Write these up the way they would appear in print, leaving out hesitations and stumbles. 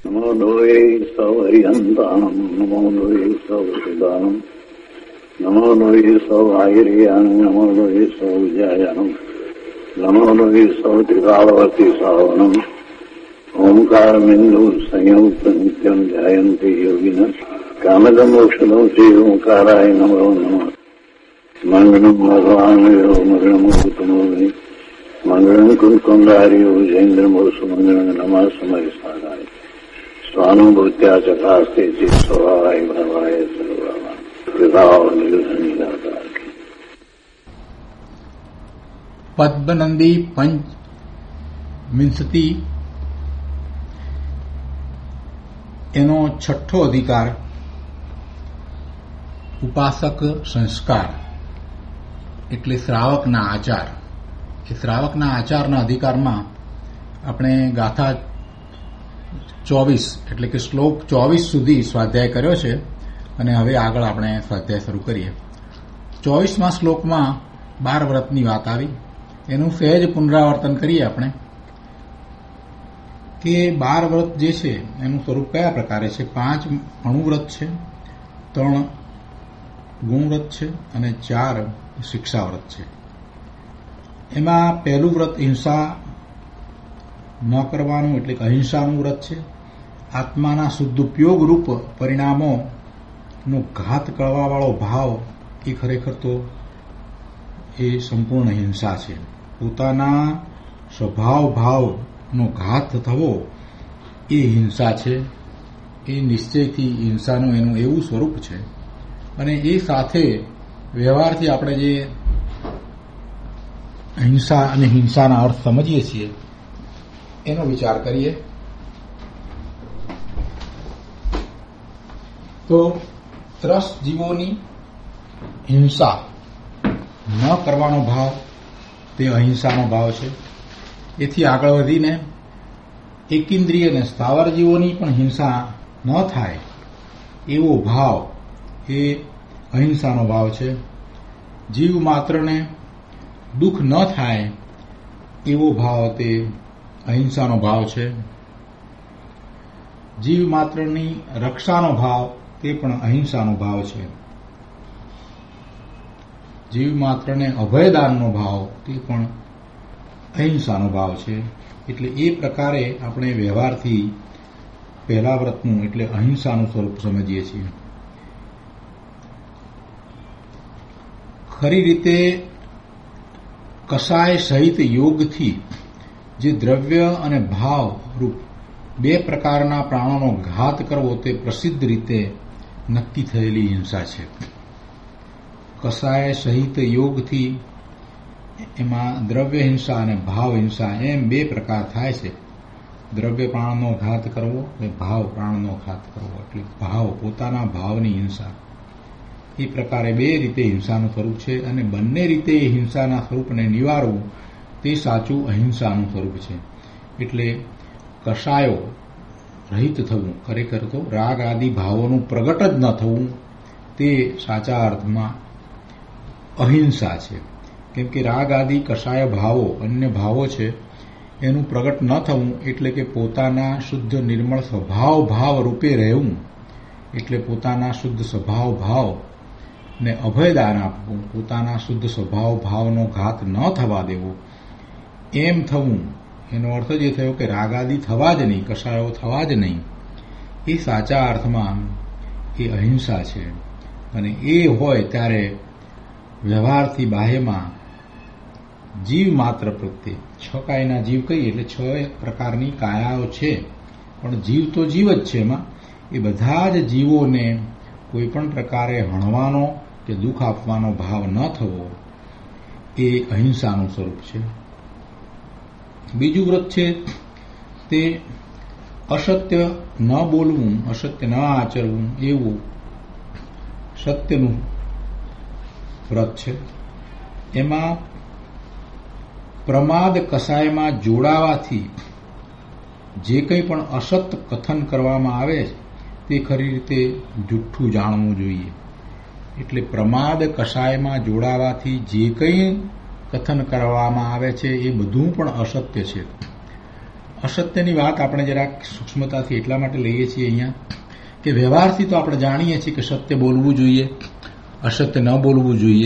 નમો લોહે સૌ હરિહંતાણમ નમો લોહે સૌ સિદાનમ નમો લોહે સૌ આયર્યાણમ નમો લોહે સૌ વિજયાણમ નમો લોહે સૌ ત્રિકાળવતી સાવનમ ઓમકાર બિંદુ સંયુક્ત નિત્યમ ધ્યાયંતિ યોગિન કામદમોક્ષદો શ્રી ઓંકારાય નમો નમઃ મંગળમ ભગવાન મંગળમ ઉત્તમો મંગળમ કુંકુંડાર્યો જૈન્દ્રમો સુમંગળ નમઃ સમય સારાય સ્વાનુભૂત્યા ચકાસ્તે સ્વભાવાય ભવાય સર્વવા કૃપાઓ નિર્ધનિદાતા. પદ્મનંદી પંચ વિંશતિ એનો છઠ્ઠો અધિકાર ઉપાસક સંસ્કાર એટલે શ્રાવકના આચાર. એ શ્રાવકના આચારના અધિકારમાં આપણે ગાથા 24 એટલે કે શ્લોક 24 સુધી સ્વાધ્યાય કર્યો છે અને હવે આગળ આપણે સ્વાધ્યાય શરૂ કરીએ. 24મા શ્લોકમાં 12 વ્રતની વાત આવી. એનું સહેજ પુનરાવર્તન કરીએ આપણે કે 12 વ્રત જે છે એનું સ્વરૂપ કયા પ્રકારે છે. 5 અણુવ્રત છે, 3 ગુણવ્રત છે અને 4 શિક્ષાવ્રત છે. એમાં પહેલું વ્રત હિંસા ન કરવાનું એટલે કે અહિંસાનું વ્રત છે. આત્માના શુદ્ધ ઉપયોગ રૂપ પરિણામોનો ઘાત કરવાવાળો ભાવ એ ખરેખર તો એ સંપૂર્ણ હિંસા છે. પોતાના સ્વભાવ ભાવનો ઘાત થવો એ હિંસા છે. એ નિશ્ચયથી હિંસાનું એનું એવું સ્વરૂપ છે. અને એ સાથે વ્યવહારથી આપણે જે અહિંસા અને હિંસાના અર્થ સમજીએ છીએ એનો વિચાર કરીએ તો ત્રસ્ત જીવોની હિંસા ન કરવાનો ભાવ તે અહિંસાનો ભાવ છે. એથી આગળ વધીને એકેન્દ્રિય અને સ્થાવર જીવોની પણ હિંસા ન થાય એવો ભાવ એ અહિંસાનો ભાવ છે. જીવ માત્રને દુઃખ ન થાય એવો ભાવ તે અહિંસાનો ભાવ છે. જીવ માત્રની રક્ષાનો ભાવ તે પણ અહિંસાનો ભાવ છે. જીવ માત્રને અભયદાનનો ભાવ તે પણ અહિંસાનો ભાવ છે. એટલે એ પ્રકારે આપણે વ્યવહારથી પહેલા વ્રતનું એટલે અહિંસાનું સ્વરૂપ સમજીએ છીએ. ખરી રીતે કસાય સહિત યોગથી જે દ્રવ્ય અને ભાવ રૂપ 2 પ્રકારના પ્રાણોનો ઘાત કરવો તે પ્રસિદ્ધ રીતે નક્કી થયેલી હિંસા છે. કસાય સહિત યોગથી એમાં દ્રવ્ય હિંસા અને ભાવ હિંસા એમ 2 પ્રકાર થાય છે. દ્રવ્ય પ્રાણનો ઘાત કરવો અને ભાવ પ્રાણનો ઘાત કરવો એટલે ભાવ પોતાના ભાવની હિંસા. એ પ્રકારે 2 રીતે હિંસાનું સ્વરૂપ છે અને બંને રીતે હિંસાના સ્વરૂપને નિવારવું તે સાચું અહિંસાનું સ્વરૂપ છે. એટલે કશાયો રહિત થવું, ખરેખર તો રાગ આદિ ભાવોનું પ્રગટ જ ન થવું તે સાચા અર્થમાં અહિંસા છે. કેમ કે રાગ આદિ કશાય ભાવો અન્ય ભાવો છે એનું પ્રગટ ન થવું એટલે કે પોતાના શુદ્ધ નિર્મળ સ્વભાવ ભાવ રૂપે રહેવું એટલે પોતાના શુદ્ધ સ્વભાવ ભાવ ને અભયદાન આપવું, પોતાના શુદ્ધ સ્વભાવ ભાવનો ઘાત ન થવા દેવો એમ થવું. એનો અર્થ જ એ થયો કે રાગાદી થવા જ નહીં, કશાયો થવા જ નહીં. એ સાચા અર્થમાં એ અહિંસા છે. અને એ હોય ત્યારે વ્યવહારથી બાહ્યમાં જીવ માત્ર પ્રત્યે 6 કાયના જીવ કહીએ એટલે 6 પ્રકારની કાયાઓ છે પણ જીવ તો જીવ જ છે. એમાં એ બધા જ જીવોને કોઈ પણ પ્રકારે હણવાનો કે દુઃખ આપવાનો ભાવ ન થવો એ અહિંસાનું સ્વરૂપ છે. બીજું વ્રત છે તે અસત્ય ન બોલવું, અસત્ય ન આચરવું એવું સત્યનું વ્રત છે. એમાં પ્રમાદ કસાયમાં જોડાવાથી જે કંઈ પણ અસત કથન કરવામાં આવે તે ખરી રીતે જુઠ્ઠું જાણવું જોઈએ. એટલે પ્રમાદ કસાયમાં જોડાવાથી જે કંઈ કથન કરવામાં આવે છે એ બધું પણ અસત્ય છે. અસત્યની વાત આપણે જરાક સૂક્ષ્મતાથી એટલા માટે લઈએ છીએ અહીંયા કે વ્યવહારથી તો આપણે જાણીએ છીએ કે સત્ય બોલવું જોઈએ, અસત્ય ન બોલવું જોઈએ,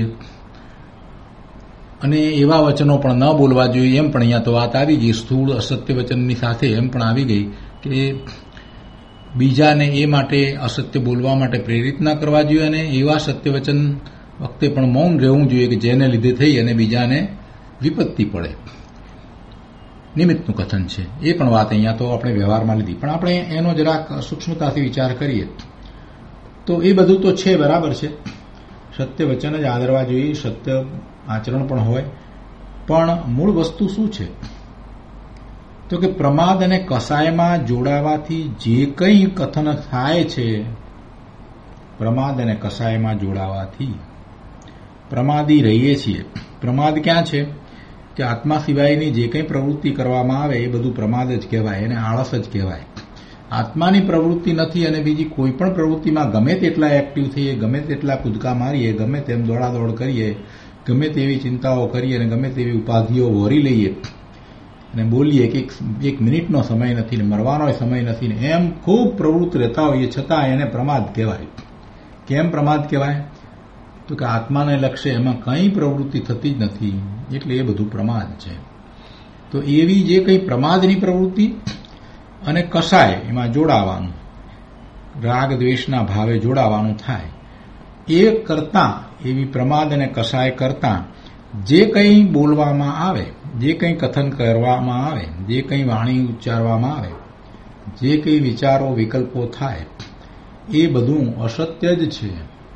અને એવા વચનો પણ ન બોલવા જોઈએ એમ પણ અહીંયા તો વાત આવી ગઈ. સ્થૂળ અસત્ય વચનની સાથે એમ પણ આવી ગઈ કે બીજાને એ માટે અસત્ય બોલવા માટે પ્રેરિત ન કરવા જોઈએ, અને એવા સત્ય વચન વખતે પણ મૌન રહેવું જોઈએ કે જેને લીધે થઈ અને બીજાને વિપત્તિ પડે. નિમિત્તનું કથન છે એ પણ વાત અહીંયા તો આપણે વ્યવહારમાં લીધી, પણ આપણે એનો જરાક સૂક્ષ્મતાથી વિચાર કરીએ તો એ બધું તો છે, બરાબર છે. સત્ય વચન જ આદરવા જોઈએ, સત્ય આચરણ પણ હોય, પણ મૂળ વસ્તુ શું છે તો કે પ્રમાદ અને કસાયમાં જોડાવાથી જે કંઈ કથન થાય છે, પ્રમાદ અને કસાયમાં જોડાવાથી પ્રમાદી રહીએ છીએ. પ્રમાદ ક્યાં છે કે આત્મા સિવાયની જે કંઈ પ્રવૃત્તિ કરવામાં આવે એ બધું પ્રમાદ જ કહેવાય, એને આળસ જ કહેવાય. આત્માની પ્રવૃત્તિ નથી અને બીજી કોઈ પણ પ્રવૃત્તિમાં ગમે તેટલા એક્ટિવ થઈએ, ગમે તેટલા કૂદકા મારીએ, ગમે તેમ દોડાદોડ કરીએ, ગમે તેવી ચિંતાઓ કરીએ અને ગમે તેવી ઉપાધિઓ વહોરી લઈએ અને બોલીએ કે એક મિનિટનો સમય નથી ને મરવાનો સમય નથી ને એમ ખૂબ પ્રવૃત્ત રહેતા હોઈએ છતાં એને પ્રમાદ કહેવાય. કેમ પ્રમાદ કહેવાય તો કે આત્માને લક્ષ્ય એમાં કંઈ પ્રવૃત્તિ થતી જ નથી, એટલે એ બધું પ્રમાદ છે. તો એવી જે કંઈ પ્રમાદની પ્રવૃત્તિ અને કસાય એમાં જોડાવાનું, રાગ દ્વેષના ભાવે જોડાવાનું થાય, એ કરતાં એવી પ્રમાદ અને કસાય કરતાં જે કંઈ બોલવામાં આવે, જે કંઈ કથન કરવામાં આવે, જે કંઈ વાણી ઉચ્ચારવામાં આવે, જે કંઈ વિચારો વિકલ્પો થાય એ બધું અસત્ય જ છે.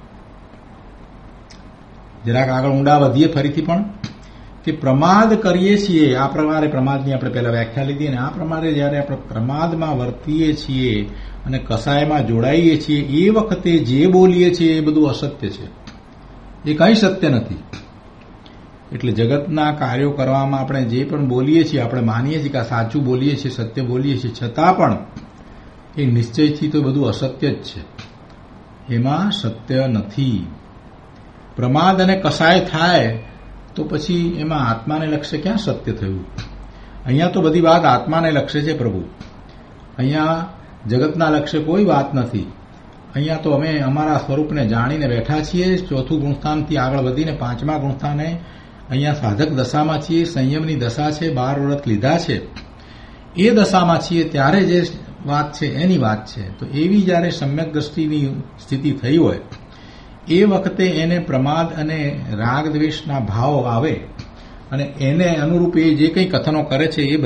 જરાક આગળ ઊંડા વધીએ ફરીથી પણ કે પ્રમાદ કરીએ છીએ, આ પ્રમાણે પ્રમાદની આપણે પહેલા વ્યાખ્યા લીધી, અને આ પ્રમાણે જ્યારે આપણે પ્રમાદમાં વર્તીએ છીએ અને કસાયમાં જોડાઈએ છીએ એ વખતે જે બોલીએ છીએ એ બધું અસત્ય છે, એ કંઈ સત્ય નથી. એટલે જગતના કાર્યો કરવામાં આપણે જે પણ બોલીએ છીએ, આપણે માનીએ છીએ કે આ સાચું બોલીએ છીએ, સત્ય બોલીએ છીએ, છતાં પણ એ નિશ્ચયથી તો બધું અસત્ય જ છે, એમાં સત્ય નથી. પ્રમાદ અને કસાય થાય તો પછી એમાં આત્માને લક્ષ્ય ક્યાં સત્ય થયું? અહીંયા તો બધી વાત આત્માને લક્ષ્ય છે પ્રભુ, અહીંયા જગતના લક્ષ્ય કોઈ વાત નથી. અહીંયા તો અમે અમારા સ્વરૂપને જાણીને બેઠા છીએ. ચોથું ગુણસ્થાનથી આગળ વધીને પાંચમા ગુણસ્થાને અહીંયા સાધક દશામાં છીએ, સંયમની દશા છે, 12 વ્રત લીધા છે, એ દશામાં છીએ ત્યારે જે વાત છે એની વાત છે. તો એવી જ્યારે સમ્યક દ્રષ્ટિની સ્થિતિ થઈ હોય એ વખતે એને પ્રમાદ અને રાગ દ્વેષના ભાવ આવે અને એને અનુરૂપ એ જે કંઈ કથનો કરે છે એ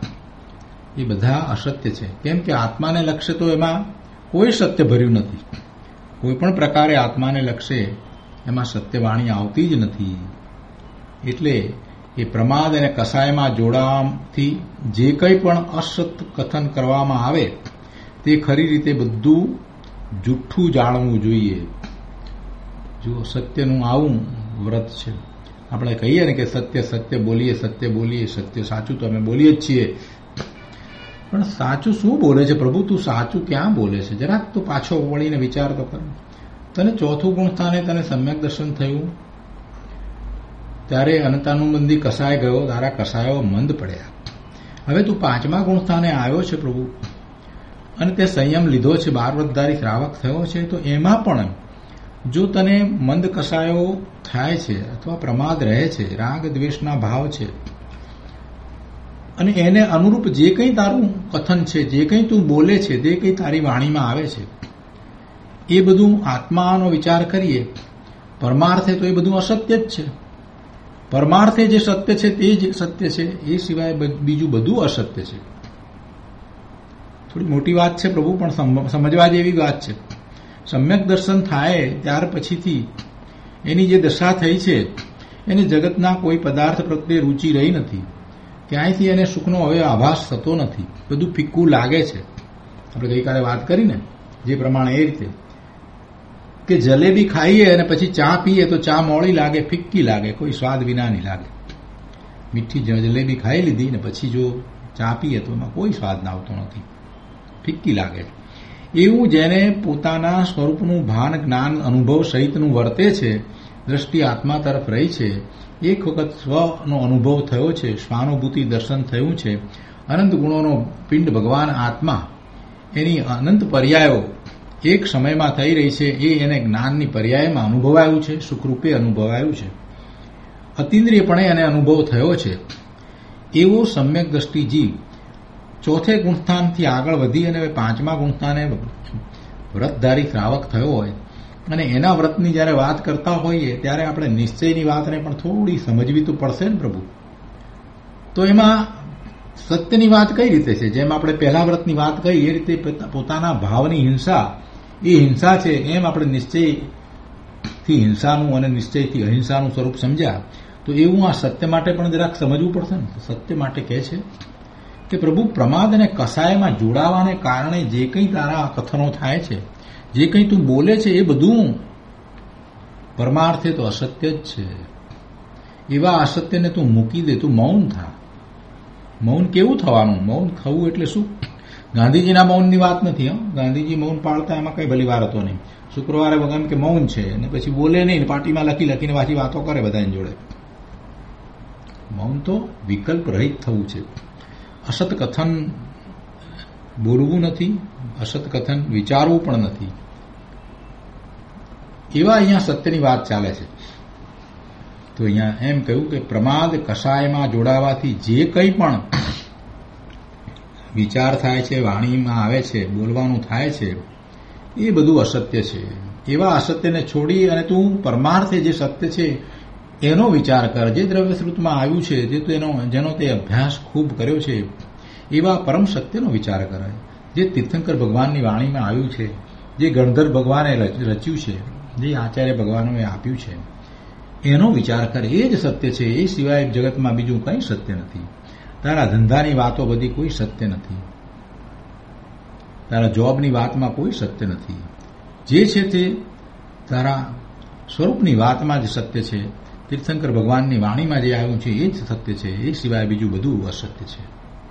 બધા અસત્ય છે. કેમ કે આત્માને લક્ષ્ય તો એમાં કોઈ સત્ય ભર્યું નથી, કોઈ પણ પ્રકારે આત્માને લક્ષ્ય એમાં સત્યવાણી આવતી જ નથી. એટલે એ પ્રમાદ અને કસાયમાં જોડાવાથી જે કંઈ પણ અસત કથન કરવામાં આવે તે ખરી રીતે બધું જુઠ્ઠું જાણવું જોઈએ. જો સત્યનું આવું વ્રત છે. આપણે કહીએ ને કે સત્ય સત્ય બોલીએ, સત્ય બોલીએ, સત્ય સાચું તો અમે બોલીએ જ છીએ, પણ સાચું શું બોલે છે પ્રભુ? તું સાચું ક્યાં બોલે છે? જરાક તો પાછો વળીને વિચાર તો કર. તને ચોથું ગુણસ્થાને તને સમ્યક દર્શન થયું ત્યારે અનંતાનુબંધી કસાય ગયો, તારા કસાયો મંદ પડ્યા. હવે તું પાંચમા ગુણસ્થાને આવ્યો છે પ્રભુ અને તે સંયમ લીધો છે, 12 વ્રતધારી શ્રાવક થયો છે, તો એમાં પણ જો તને મંદ કસાયો થાય છે અથવા પ્રમાદ રહે છે, રાગ દ્વેષના ભાવ છે, અને એને અનુરૂપ જે કંઈ તારું કથન છે, જે કંઈ તું બોલે છે, જે કંઈ તારી વાણીમાં આવે છે એ બધું આત્માનો વિચાર કરીએ, પરમાર્થે તો એ બધું અસત્ય જ છે. પરમાર્થે જે સત્ય છે તે જ સત્ય છે, એ સિવાય બીજું બધું અસત્ય છે. થોડી મોટી વાત છે પ્રભુ, પણ સમજવા જેવી વાત છે. સમ્યક દર્શન થાય ત્યાર પછીથી એની જે દશા થઈ છે એને જગતના કોઈ પદાર્થ પ્રત્યે રુચિ રહી નથી, ક્યાંયથી એને સુખનો હવે આભાસ થતો નથી, બધું ફિક્કું લાગે છે. આપણે ગઈકાલે વાત કરીને જે પ્રમાણે એ રીતે કે જલેબી ખાઈએ અને પછી ચા પીએ તો ચા મોળી લાગે, ફિક્કી લાગે, કોઈ સ્વાદ વિનાની લાગે. મીઠી જલેબી ખાઈ લીધી ને પછી જો ચા પીએ તો એમાં કોઈ સ્વાદ આવતો નથી, ફિક્કી લાગે. એવું જેને પોતાના સ્વરૂપનું ભાન, જ્ઞાન, અનુભવ સહિતનું વર્તે છે, દ્રષ્ટિ આત્મા તરફ રહી છે, એક વખત સ્વનો અનુભવ થયો છે, સ્વાનુભૂતિ દર્શન થયું છે અનંત ગુણોનો પિંડ ભગવાન આત્મા, એની અનંત પર્યાયો એક સમયમાં થઈ રહી છે, એ એને જ્ઞાનની પર્યાયમાં અનુભવાયું છે, સુખરૂપે અનુભવાયું છે, અતિન્દ્રિયપણે એને અનુભવ થયો છે. એવો સમ્યક દ્રષ્ટિ જીવ ચોથે ગુણસ્થાનથી આગળ વધી અને પાંચમા ગુણસ્થાને વ્રતધારી શ્રાવક થયો હોય અને એના વ્રતની જ્યારે વાત કરતા હોઈએ ત્યારે આપણે નિશ્ચયની વાતને પણ થોડી સમજવી તો પડશે ને પ્રભુ. તો એમાં સત્યની વાત કઈ રીતે છે? જેમ આપણે પહેલા વ્રતની વાત કહી એ રીતે પોતાના ભાવની હિંસા, એ હિંસા છે, એમ આપણે નિશ્ચયથી હિંસાનું અને નિશ્ચયથી અહિંસાનું સ્વરૂપ સમજ્યા. તો એવું આ સત્ય માટે પણ જરાક સમજવું પડશે ને. સત્ય માટે કહે છે કે પ્રભુ, પ્રમાદ અને કસાયમાં જોડાવાને કારણે જે કંઈ તારા કથનો થાય છે, જે કંઈ તું બોલે છે, એ બધું પરમાર્થે તો અસત્ય જ છે. એવા અસત્યને તું મૂકી દે, તું મૌન થા. મૌન કેવું થવાનું? મૌન થવું એટલે શું? ગાંધીજીના મૌનની વાત નથી. ગાંધીજી મૌન પાળતા એમાં કઈ ભલી વાર હતો નહીં. શુક્રવારે વગર કે મૌન છે અને પછી બોલે નહીં, પાર્ટીમાં લખીને પાછી વાતો કરે બધાની જોડે. મૌન તો વિકલ્પ રહિત થવું છે. અસત કથન બોલવું નથી, અસત કથન વિચારવું પણ નથી. એવા અહીંયા સત્યની વાત ચાલે છે. તો અહીંયા એમ કહ્યું કે પ્રમાદ કસાયમાં જોડાવાથી જે કંઈ પણ વિચાર થાય છે, વાણીમાં આવે છે, બોલવાનું થાય છે, એ બધું અસત્ય છે. એવા અસત્યને છોડી અને તું પરમાર્થે જે સત્ય છે એનો વિચાર કર. જે દ્રવ્યશ્રુતમાં આવ્યું છે, જેનો તે અભ્યાસ ખૂબ કર્યો છે, એવા પરમ સત્યનો વિચાર કર. જે તીર્થંકર ભગવાનની વાણીમાં આવ્યું છે, જે ગણધર ભગવાને રચ્યું છે, જે આચાર્ય ભગવાનોએ આપ્યું છે, એનો વિચાર કર. એ જ સત્ય છે. એ સિવાય જગતમાં બીજું કંઈ સત્ય નથી. તારા ધંધાની વાતો બધી કોઈ સત્ય નથી. તારા જોબની વાતમાં કોઈ સત્ય નથી. જે છે તે તારા સ્વરૂપની વાતમાં જ સત્ય છે. તીર્થંકર ભગવાનની વાણીમાં જે આવ્યું છે એ જ સત્ય છે. એ સિવાય બીજું બધું અસત્ય છે.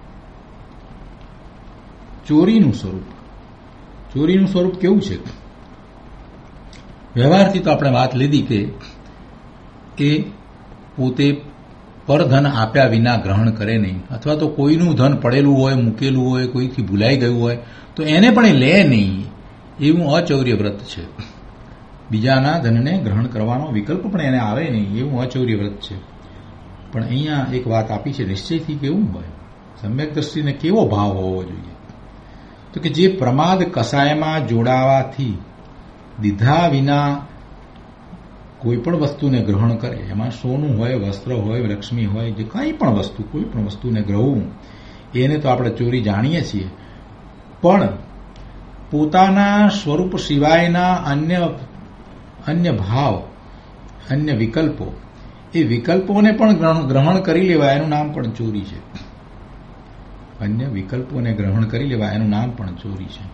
ચોરીનું સ્વરૂપ કેવું છે? વ્યવહારથી તો આપણે વાત લીધી કે એ પોતે પરધન આપ્યા વિના ગ્રહણ કરે નહીં, અથવા તો કોઈનું ધન પડેલું હોય, મૂકેલું હોય, કોઈથી ભૂલાઈ ગયું હોય તો એને પણ એ લે નહીં. એવું અચૌર્ય વ્રત છે. બીજાના ધનને ગ્રહણ કરવાનો વિકલ્પ પણ એને આવે નહીં, એવું અચૌર્ય વ્રત છે. પણ અહીંયા એક વાત આપી છે, નિશ્ચયથી કેવું હોય, સમ્યક દ્રષ્ટિને કેવો ભાવ હોવો જોઈએ? તો કે જે પ્રમાદ કસાયમાં જોડાવાથી દીધા વિના કોઈ પણ વસ્તુને ગ્રહણ કરે, એમાં સોનું હોય, વસ્ત્ર હોય, લક્ષ્મી હોય, જે કંઈ પણ વસ્તુ, કોઈ પણ વસ્તુને ગ્રહવું, એને તો આપણે ચોરી જાણીએ છીએ. પણ પોતાના સ્વરૂપ સિવાયના અન્ય ભાવ, અન્ય વિકલ્પો, એ વિકલ્પોને પણ ગ્રહણ કરી લેવા, એનું નામ પણ ચોરી છે. અન્ય વિકલ્પોને ગ્રહણ કરી લેવા, એનું નામ પણ ચોરી છે.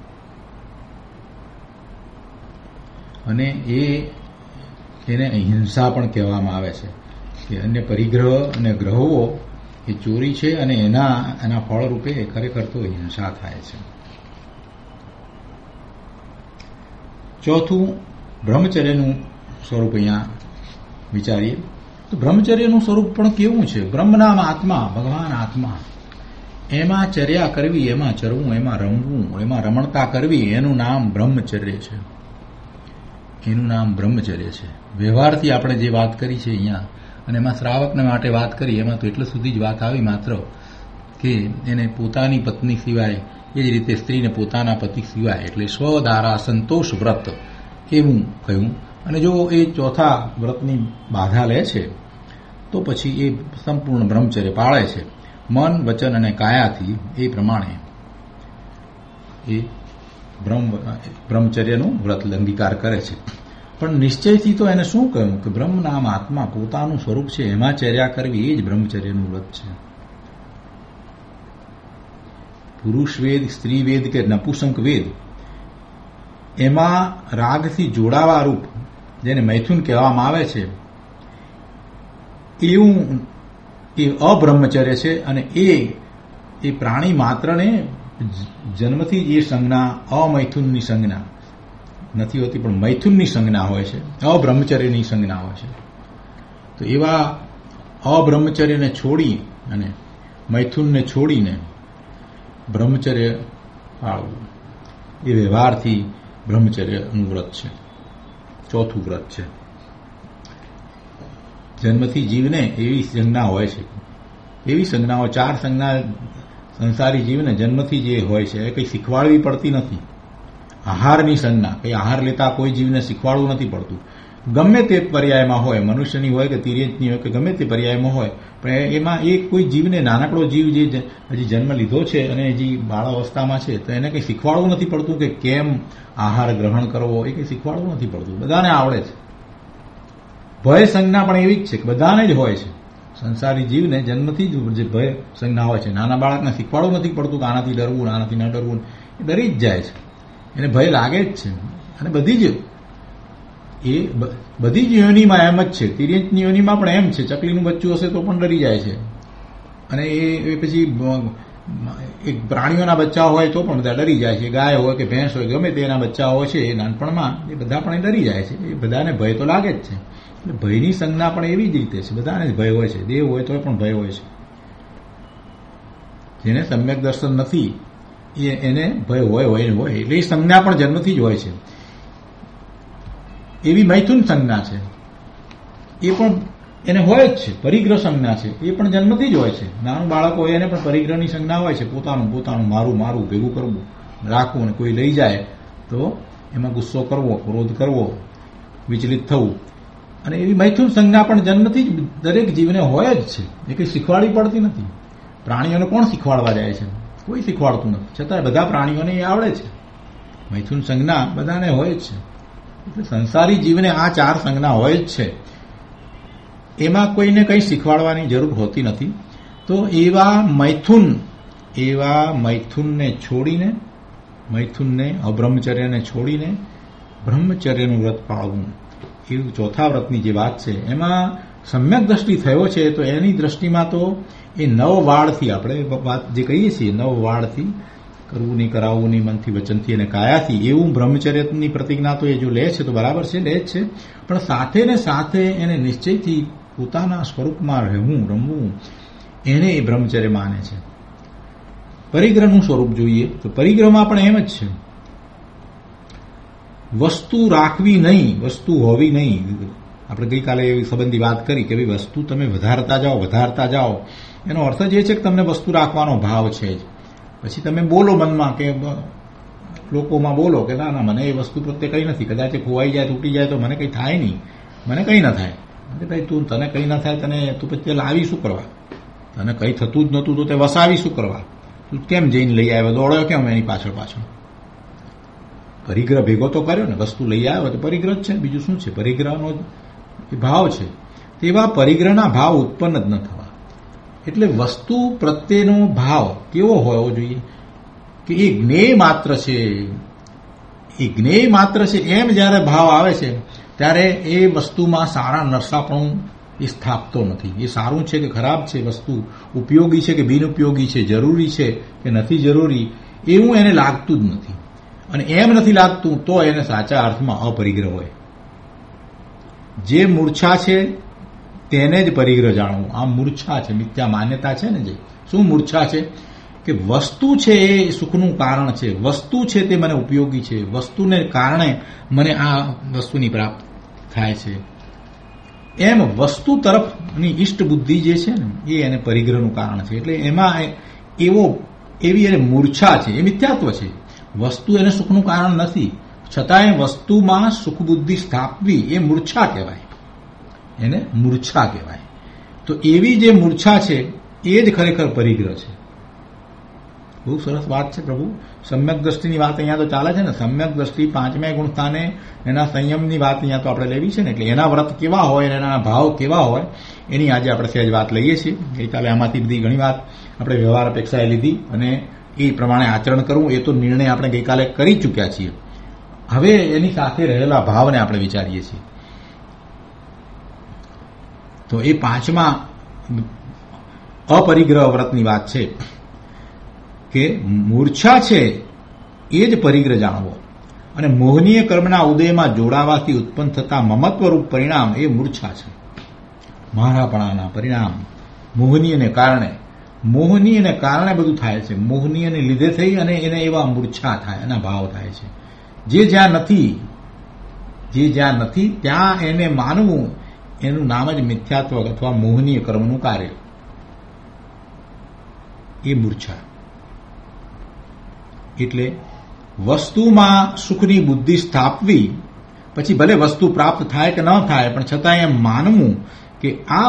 અને એને હિંસા પણ કહેવામાં આવે છે કે અન્ય પરિગ્રહ અને ગ્રહો એ ચોરી છે અને એના ફળ રૂપે ખરેખર તો હિંસા થાય છે. ચોથું, બ્રહ્મચર્યનું સ્વરૂપ અહીંયા વિચારીએ તો બ્રહ્મચર્યનું સ્વરૂપ પણ કેવું છે? બ્રહ્મનામ આત્મા, ભગવાન આત્મા, એમાં ચર્યા કરવી, એમાં ચરવું, એમાં રમવું, એમાં રમણતા કરવી, એનું નામ બ્રહ્મચર્ય છે. એનું નામ બ્રહ્મચર્ય છે. વ્યવહારથી આપણે જે વાત કરી છે અહીંયા, અને એમાં શ્રાવકને માટે વાત કરી, એમાં તો એટલે સુધી જ વાત આવી માત્ર કે એને પોતાની પત્ની સિવાય, એ જ રીતે સ્ત્રીને પોતાના પતિ સિવાય, એટલે સ્વદારા સંતોષ વ્રત એવું કહ્યું. અને જો એ ચોથા વ્રતની બાધા લે છે તો પછી એ સંપૂર્ણ બ્રહ્મચર્ય પાળે છે. મન, વચન અને કાયાથી એ પ્રમાણે એ બ્રહ્મચર્યનું વ્રત અંગીકાર કરે છે. પણ નિશ્ચયથી તો એને શું કહ્યું કે બ્રહ્મ નામ આત્મા પોતાનું સ્વરૂપ છે, એમાં ચર્યા કરવી, એ જ બ્રહ્મચર્યનું વ્રત છે. પુરુષ વેદ, સ્ત્રી વેદ કે નપુંસક વેદ, એમાં રાગથી જોડાવા રૂપ, જેને મૈથુન કહેવામાં આવે છે, એવું એ અબ્રહ્મચર્ય છે. અને એ પ્રાણી માત્રને જન્મથી જ એ સંજ્ઞા, અમૈથુનની સંજ્ઞા નથી હોતી, પણ મૈથુનની સંજ્ઞા હોય છે, અબ્રહ્મચર્યની સંજ્ઞા હોય છે. તો એવા અબ્રહ્મચર્યને છોડી અને મૈથુનને છોડીને બ્રહ્મચર્ય પાળવું એ વ્યવહારથી બ્રહ્મચર્યનું વ્રત છે. ચોથું વ્રત છે. જન્મથી જીવને એવી સંજ્ઞા હોય છે, એવી સંજ્ઞાઓ 4 સંજ્ઞા સંસારી જીવને જન્મથી જે હોય છે એ કંઈ શીખવાડવી પડતી નથી. આહારની સંજ્ઞા કંઈ આહાર લેતા કોઈ જીવને શીખવાડવું નથી પડતું. ગમે તે પર્યાયમાં હોય, મનુષ્યની હોય કે તિર્યજની હોય કે ગમે તે પર્યાયમાં હોય, પણ એમાં એ કોઈ જીવને, નાનકડો જીવ જે હજી જન્મ લીધો છે અને હજી બાળાવસ્થામાં છે, તો એને કંઈ શીખવાડવું નથી પડતું કે કેમ આહાર ગ્રહણ કરવો, એ કંઈ શીખવાડવું નથી પડતું. બધાને આવડે છે. ભય સંજ્ઞા પણ એવી જ છે કે બધાને જ હોય છે. સંસારી જીવને જન્મથી જ જે ભય સંજ્ઞા હોય છે. નાના બાળકને શીખવાડવું નથી પડતું કે આનાથી ડરવું, આનાથી ન ડરવું, એ ડરી જ જાય છે, એને ભય લાગે જ છે. અને બધી જ યોનિમાં એમ જ છે. તિર્યજની યોનિમાં પણ એમ છે. ચકલીનું બચ્ચું હશે તો પણ ડરી જાય છે. અને એ પછી એક પ્રાણીઓના બચ્ચા હોય તો પણ બધા ડરી જાય છે. ગાય હોય કે ભેંસ હોય, ગમે તેના બચ્ચાઓ છે એ નાનપણમાં એ બધા પણ ડરી જાય છે. એ બધાને ભય તો લાગે જ છે. એટલે ભયની સંજ્ઞા પણ એવી જ રીતે છે. બધાને જ ભય હોય છે. દેવ હોય તો પણ ભય હોય છે. જેને સમ્યક દર્શન નથી એને ભય હોય. એટલે એ સંજ્ઞા પણ જન્મથી જ હોય છે. એવી મૈથુન સંજ્ઞા છે, એ પણ એને હોય જ છે. પરિગ્રહ સંજ્ઞા છે, એ પણ જન્મથી જ હોય છે. નાનું બાળક હોય એને પણ પરિગ્રહની સંજ્ઞા હોય છે. પોતાનું મારું ભેગું કરવું, રાખવું, અને કોઈ લઈ જાય તો એમાં ગુસ્સો કરવો, ક્રોધ કરવો, વિચલિત થવું. અને એવી મૈથુન સંજ્ઞા પણ જન્મથી જ દરેક જીવને હોય જ છે. એ કંઈ શીખવાડવી પડતી નથી. પ્રાણીઓને કોણ શીખવાડવા જાય છે? કોઈ શીખવાડતું નથી. છતાં બધા પ્રાણીઓને એ આવડે છે. મૈથુન સંજ્ઞા બધાને હોય જ છે. એટલે સંસારી જીવને આ 4 સંજ્ઞા હોય જ છે. એમાં કોઈને કંઈ શીખવાડવાની જરૂર હોતી નથી. તો એવા મૈથુનને છોડીને, અબ્રહ્મચર્યને છોડીને બ્રહ્મચર્યનું વ્રત પાળવું, એવું ચોથા વ્રતની જે વાત છે એમાં સમ્યક દ્રષ્ટિ થયો છે. તો એની દ્રષ્ટિમાં તો એ 9 વાળથી, આપણે વાત જે કહીએ છીએ 9 વાળથી, કરવું નહીં, કરાવવું નહીં, મનથી, વચનથી અને કાયાથી, એવું બ્રહ્મચર્યની પ્રતિજ્ઞા તો એ જો લે છે તો બરાબર છે, લે જ છે. પણ સાથે ને સાથે એને નિશ્ચયથી પોતાના સ્વરૂપમાં રમવું, એને એ બ્રહ્મચર્ય માને છે. પરિગ્રહનું સ્વરૂપ જોઈએ તો પરિગ્રહમાં પણ એમ જ છે. વસ્તુ રાખવી નહીં, વસ્તુ હોવી નહીં. આપણે ગઈકાલે એવી સંબંધી વાત કરી કે ભાઈ વસ્તુ તમે વધારતા જાઓ, એનો અર્થ જ એ છે કે તમને વસ્તુ રાખવાનો ભાવ છે જ. પછી તમે બોલો મનમાં કે લોકોમાં બોલો કે ના મને એ વસ્તુ પ્રત્યે કંઈ નથી, કદાચ ખોવાઈ જાય, તૂટી જાય તો મને કંઈ થાય નહીં, મને કંઈ ના થાય. ભાઈ તને કંઈ ના થાય, તું પછી લાવી શું કરવા? તને કંઈ થતું જ નહોતું તો તે વસાવી શું કરવા? તું કેમ જઈને લઈ આવ્યો, દોડ્યો કેમ એની પાછળ? પરિગ્રહ ભેગો તો કર્યો ને, વસ્તુ લઈ આવ્યો તો પરિગ્રહ જ છે, બીજું શું છે? પરિગ્રહનો ભાવ છે. તેવા પરિગ્રહના ભાવ ઉત્પન્ન જ ન થવા. એટલે વસ્તુ પ્રત્યેનો ભાવ કેવો હોવો જોઈએ કે એ જ્ઞેય માત્ર છે, એમ જ્યારે ભાવ આવે છે ત્યારે એ વસ્તુમાં સારા નરસાપણું એ સ્થાપતો નથી. એ સારું છે કે ખરાબ છે, વસ્તુ ઉપયોગી છે કે બિનઉપયોગી છે, જરૂરી છે કે નથી જરૂરી, એવું એને લાગતું જ નથી. અને એમ નથી લાગતું તો એને સાચા અર્થમાં અપરિગ્રહ હોય. જે મૂર્છા છે તેને જ પરિગ્રહ જાણવું. આ મૂર્છા છે, મિથ્યા માન્યતા છે ને. જે શું મૂર્છા છે કે વસ્તુ છે એ સુખનું કારણ છે, વસ્તુ છે તે મને ઉપયોગી છે, વસ્તુને કારણે મને આ વસ્તુની પ્રાપ્ત થાય છે, એમ વસ્તુ તરફની ઇષ્ટ બુદ્ધિ જે છે ને એ એને પરિગ્રહનું કારણ છે. એટલે એમાં એવી એને મૂર્છા છે, એ મિથ્યાત્વ છે. વસ્તુ એને સુખનું કારણ નથી, છતાં વસ્તુમાં સુખ બુદ્ધિ સ્થાપવી એ મૂર્છા કહેવાય, એને મૂર્છા કહેવાય. તો એવી જે મૂર્છા છે એ જ ખરેખર પરિગ્રહ છે. બહુ સરસ વાત છે પ્રભુ. સમ્યક દ્રષ્ટિની વાત અહીંયા તો ચાલે છે ને. સમ્યક દ્રષ્ટિ 5મા ગુણ સ્થાને એના સંયમની વાત અહીંયા તો આપણે લેવી છે ને. એટલે એના વ્રત કેવા હોય અને એના ભાવ કેવા હોય એની આજે આપણે સહેજ વાત લઈએ છીએ. ગઈકાલે આમાંથી બધી ઘણી વાત આપણે વ્યવહાર અપેક્ષાએ લીધી અને એ પ્રમાણે આચરણ કરવું એ તો નિર્ણય આપણે ગઈકાલે કરી ચૂક્યા છીએ. હવે એની સાથે રહેલા ભાવને આપણે વિચારીએ છીએ. તો એ 5મા અપરિગ્રહ વ્રતની વાત છે કે મૂર્છા છે એ જ પરિગ્રહ જાણવો, અને મોહનીય કર્મના ઉદયમાં જોડાવાથી ઉત્પન્ન થતા મમત્વરૂપ પરિણામ એ મૂર્છા છે. મારાપણાના પરિણામ મોહનીયને કારણે મોહની અને કારણે બધું થાય છે. મોહની અને લીધે થઈ અને એને એવા મૂર્છા થાય, એના ભાવ થાય છે. જે જ્યાં નથી ત્યાં એને માનવું, એનું નામ જ મિથ્યાત્વ અથવા મોહનીય કર્મનું કાર્ય, એ મૂર્છા. એટલે વસ્તુમાં સુખની બુદ્ધિ સ્થાપવી, પછી ભલે વસ્તુ પ્રાપ્ત થાય કે ન થાય, પણ છતાં એમ માનવું કે આ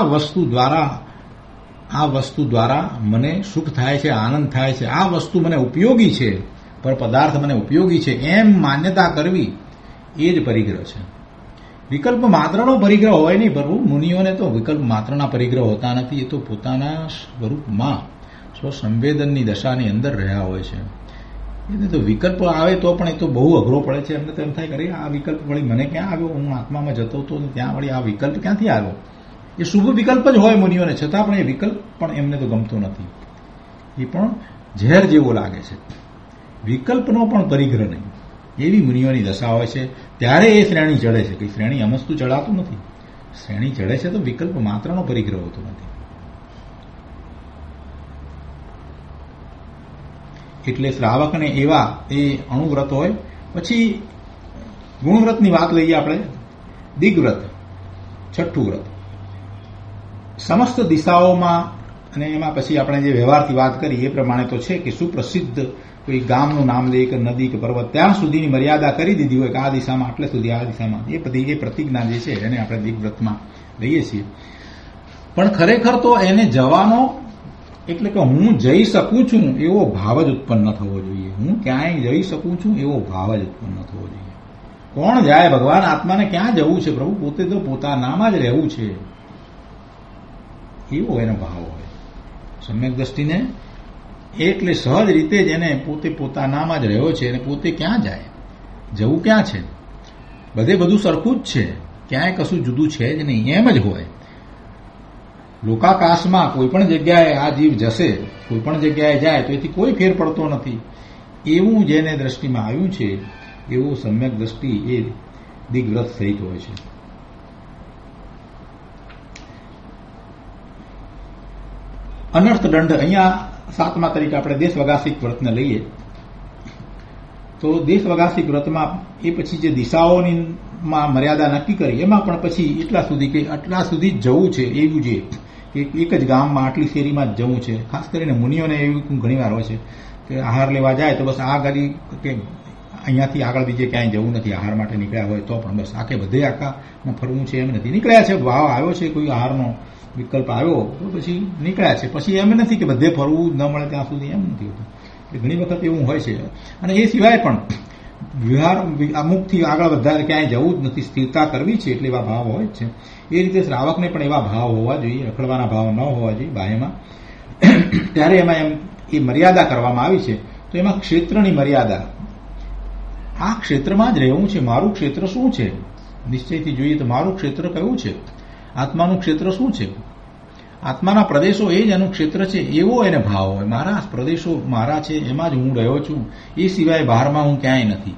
વસ્તુ દ્વારા મને સુખ થાય છે, આનંદ થાય છે, આ વસ્તુ મને ઉપયોગી છે, પર પદાર્થ મને ઉપયોગી છે, એમ માન્યતા કરવી, એ જ પરિગ્રહ છે. વિકલ્પ માત્રનો પરિગ્રહ હોય નહીં. પ્રભુ મુનિઓને તો વિકલ્પ માત્રના પરિગ્રહ હોતા નથી. એ તો પોતાના સ્વરૂપમાં સ્વસંવેદનની દશાની અંદર રહ્યા હોય છે. એને તો વિકલ્પ આવે તો પણ એ તો બહુ અઘરો પડે છે. એમને તો એમ થાય કે આ વિકલ્પ વળી મને ક્યાં આવ્યો, હું આત્મામાં જતો હતો ત્યાં વળી આ વિકલ્પ ક્યાંથી આવ્યો. એ શુભ વિકલ્પ જ હોય મુનિઓને, છતાં પણ એ વિકલ્પ પણ એમને તો ગમતો નથી. એ પણ ઝેર જેવો લાગે છે. વિકલ્પનો પણ પરિગ્રહ નહીં, એવી મુનિઓની દશા હોય છે. ત્યારે એ શ્રેણી ચડે છે. કે શ્રેણી અમસ્તું ચડાતું નથી. શ્રેણી ચડે છે તો વિકલ્પ માત્રનો પરિગ્રહ હોતો નથી. એટલે શ્રાવકને એવા એ અણુવ્રત હોય. પછી ગુણવ્રતની વાત લઈએ આપણે. દિગ્વ્રત, છઠ્ઠું વ્રત. સમસ્ત દિશાઓમાં, અને એમાં પછી આપણે જે વ્યવહારથી વાત કરી એ પ્રમાણે તો છે કે સુપ્રસિદ્ધ કોઈ ગામનું નામ લે કે નદી કે પર્વત, ત્યાં સુધીની મર્યાદા કરી દીધી હોય કે આ દિશામાં આટલે સુધી, આ દિશામાં, એ બધી એ પ્રતિજ્ઞા જે છે એને આપણે દિગ્વ્રતમાં લઈએ છીએ. પણ ખરેખર તો એને જવાનો એટલે કે હું જઈ શકું છું એવો ભાવ જ ઉત્પન્ન થવો જોઈએ. હું ક્યાંય જઈ શકું છું એવો ભાવ જ ઉત્પન્ન થવો જોઈએ. કોણ જાય ભગવાન? આત્માને ક્યાં જવું છે? પ્રભુ પોતે તો પોતાનામાં જ રહેવું છે, એવો એનો ભાવ હોય. સમ્યક દ્રષ્ટિને એટલે સહજ રીતે જ એને પોતે પોતાનામાં જ રહ્યો છે અને પોતે ક્યાં જાય, જવું ક્યાં છે? બધે બધું સરખું જ છે, ક્યાંય કશું જુદું છે જ નહીં, એમ જ હોય. લોકાકાશમાં કોઈ પણ જગ્યાએ આ જીવ જશે, કોઈ પણ જગ્યાએ જાય તો એથી કોઈ ફેર પડતો નથી. એવું જેને દ્રષ્ટિમાં આવ્યું છે એવું સમ્યક દ્રષ્ટિ એ દિગ્વ્રત સહિત હોય છે. અનર્થ દંડ, અહીંયા 7મા તરીકે આપણે દેશવગાસિક વ્રતને લઈએ તો દેશવગાસિક વ્રતમાં એ પછી જે દિશાઓની મર્યાદા નક્કી કરી એમાં પણ પછી એટલા સુધી કે આટલા સુધી જ જવું છે એવું છે. એક જ ગામમાં આટલી શેરીમાં જ જવું છે. ખાસ કરીને મુનિઓને એવું ઘણી વાર હોય છે કે આહાર લેવા જાય તો બસ આ ગાડી કે અહીંયાથી આગળ બીજે ક્યાંય જવું નથી. આહાર માટે નીકળ્યા હોય તો પણ બસ આખે બધે આખામાં ફરવું છે એમ નથી. નીકળ્યા છે, ભાવ આવ્યો છે, કોઈ આહારનો વિકલ્પ આવ્યો તો પછી નીકળ્યા છે. પછી એમ નથી કે બધે ફરવું ન મળે ત્યાં સુધી, એમ નથી હોતું. ઘણી વખત એવું હોય છે. અને એ સિવાય પણ વ્યવહાર અમુકથી આગળ વધારે ક્યાંય જવું જ નથી, સ્થિરતા કરવી છે, એટલે એવા ભાવ હોય જ છે. એ રીતે શ્રાવકને પણ એવા ભાવ હોવા જોઈએ, રખડવાના ભાવ ન હોવા જોઈએ બાહ્યમાં. ત્યારે એમાં એમ એ મર્યાદા કરવામાં આવી છે. તો એમાં ક્ષેત્રની મર્યાદા, આ ક્ષેત્રમાં જ રહેવું છે. મારું ક્ષેત્ર શું છે? નિશ્ચયથી જોઈએ તો મારું ક્ષેત્ર કયું છે? આત્માનું ક્ષેત્ર શું છે? આત્માના પ્રદેશો એ જ એનું ક્ષેત્ર છે, એવો એને ભાવ હોય. મારા પ્રદેશો મારા છે, એમાં જ હું રહ્યો છું, એ સિવાય બહારમાં હું ક્યાંય નથી.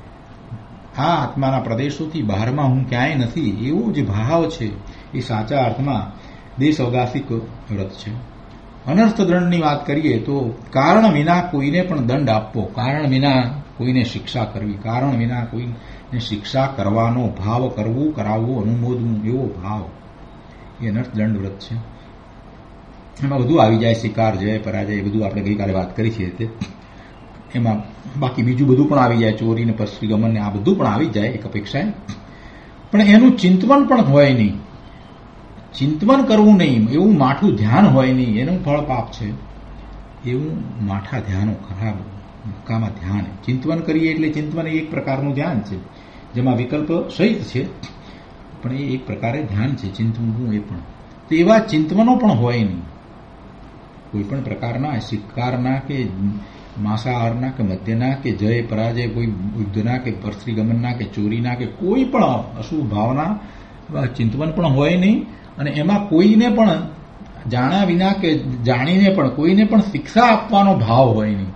આ આત્માના પ્રદેશોથી બહારમાં હું ક્યાંય નથી, એવો જે ભાવ છે એ સાચા અર્થમાં દેશવગાસિક વ્રત છે. અનર્થ દંડની વાત કરીએ તો કારણ વિના કોઈને પણ દંડ આપવો, કારણ વિના કોઈને શિક્ષા કરવી, કારણ વિના કોઈને શિક્ષા કરવાનો ભાવ કરવું, કરાવવું, અનુમોદવું, એવો ભાવ એ અનર્થ દંડ વ્રત છે. એમાં બધું આવી જાય, શિકાર, જય, પરાજય, એ બધું આપણે ગઈકાલે વાત કરી છે તે. એમાં બાકી બીજું બધું પણ આવી જાય, ચોરી ને પરસ્ત્રીગમન ને આ બધું પણ આવી જાય એક અપેક્ષાએ. પણ એનું ચિંતવન પણ હોય નહીં, ચિંતવન કરવું નહીં, એવું માઠું ધ્યાન હોય નહીં, એનું ફળ પાપ છે. એવું માઠા ધ્યાનો, ખરાબ મક્કામાં ધ્યાન. ચિંતવન કરીએ એટલે ચિંતવન એક પ્રકારનું ધ્યાન છે, જેમાં વિકલ્પ સહિત છે, પણ એ એક પ્રકારે ધ્યાન છે ચિંતવવું. એ પણ તો એવા ચિંતવનો પણ હોય નહીં. કોઈ પણ પ્રકારના શિકારના કે માંસાહારના કે મદ્યના કે જય પરાજય, કોઈ યુદ્ધના કે પરસ્ત્રીગમનના કે ચોરીના કે કોઈ પણ અશુભ ભાવના ચિંતવન પણ હોય નહીં. અને એમાં કોઈને પણ જાણ્યા વિના કે જાણીને પણ કોઈને પણ શિક્ષા આપવાનો ભાવ હોય નહીં.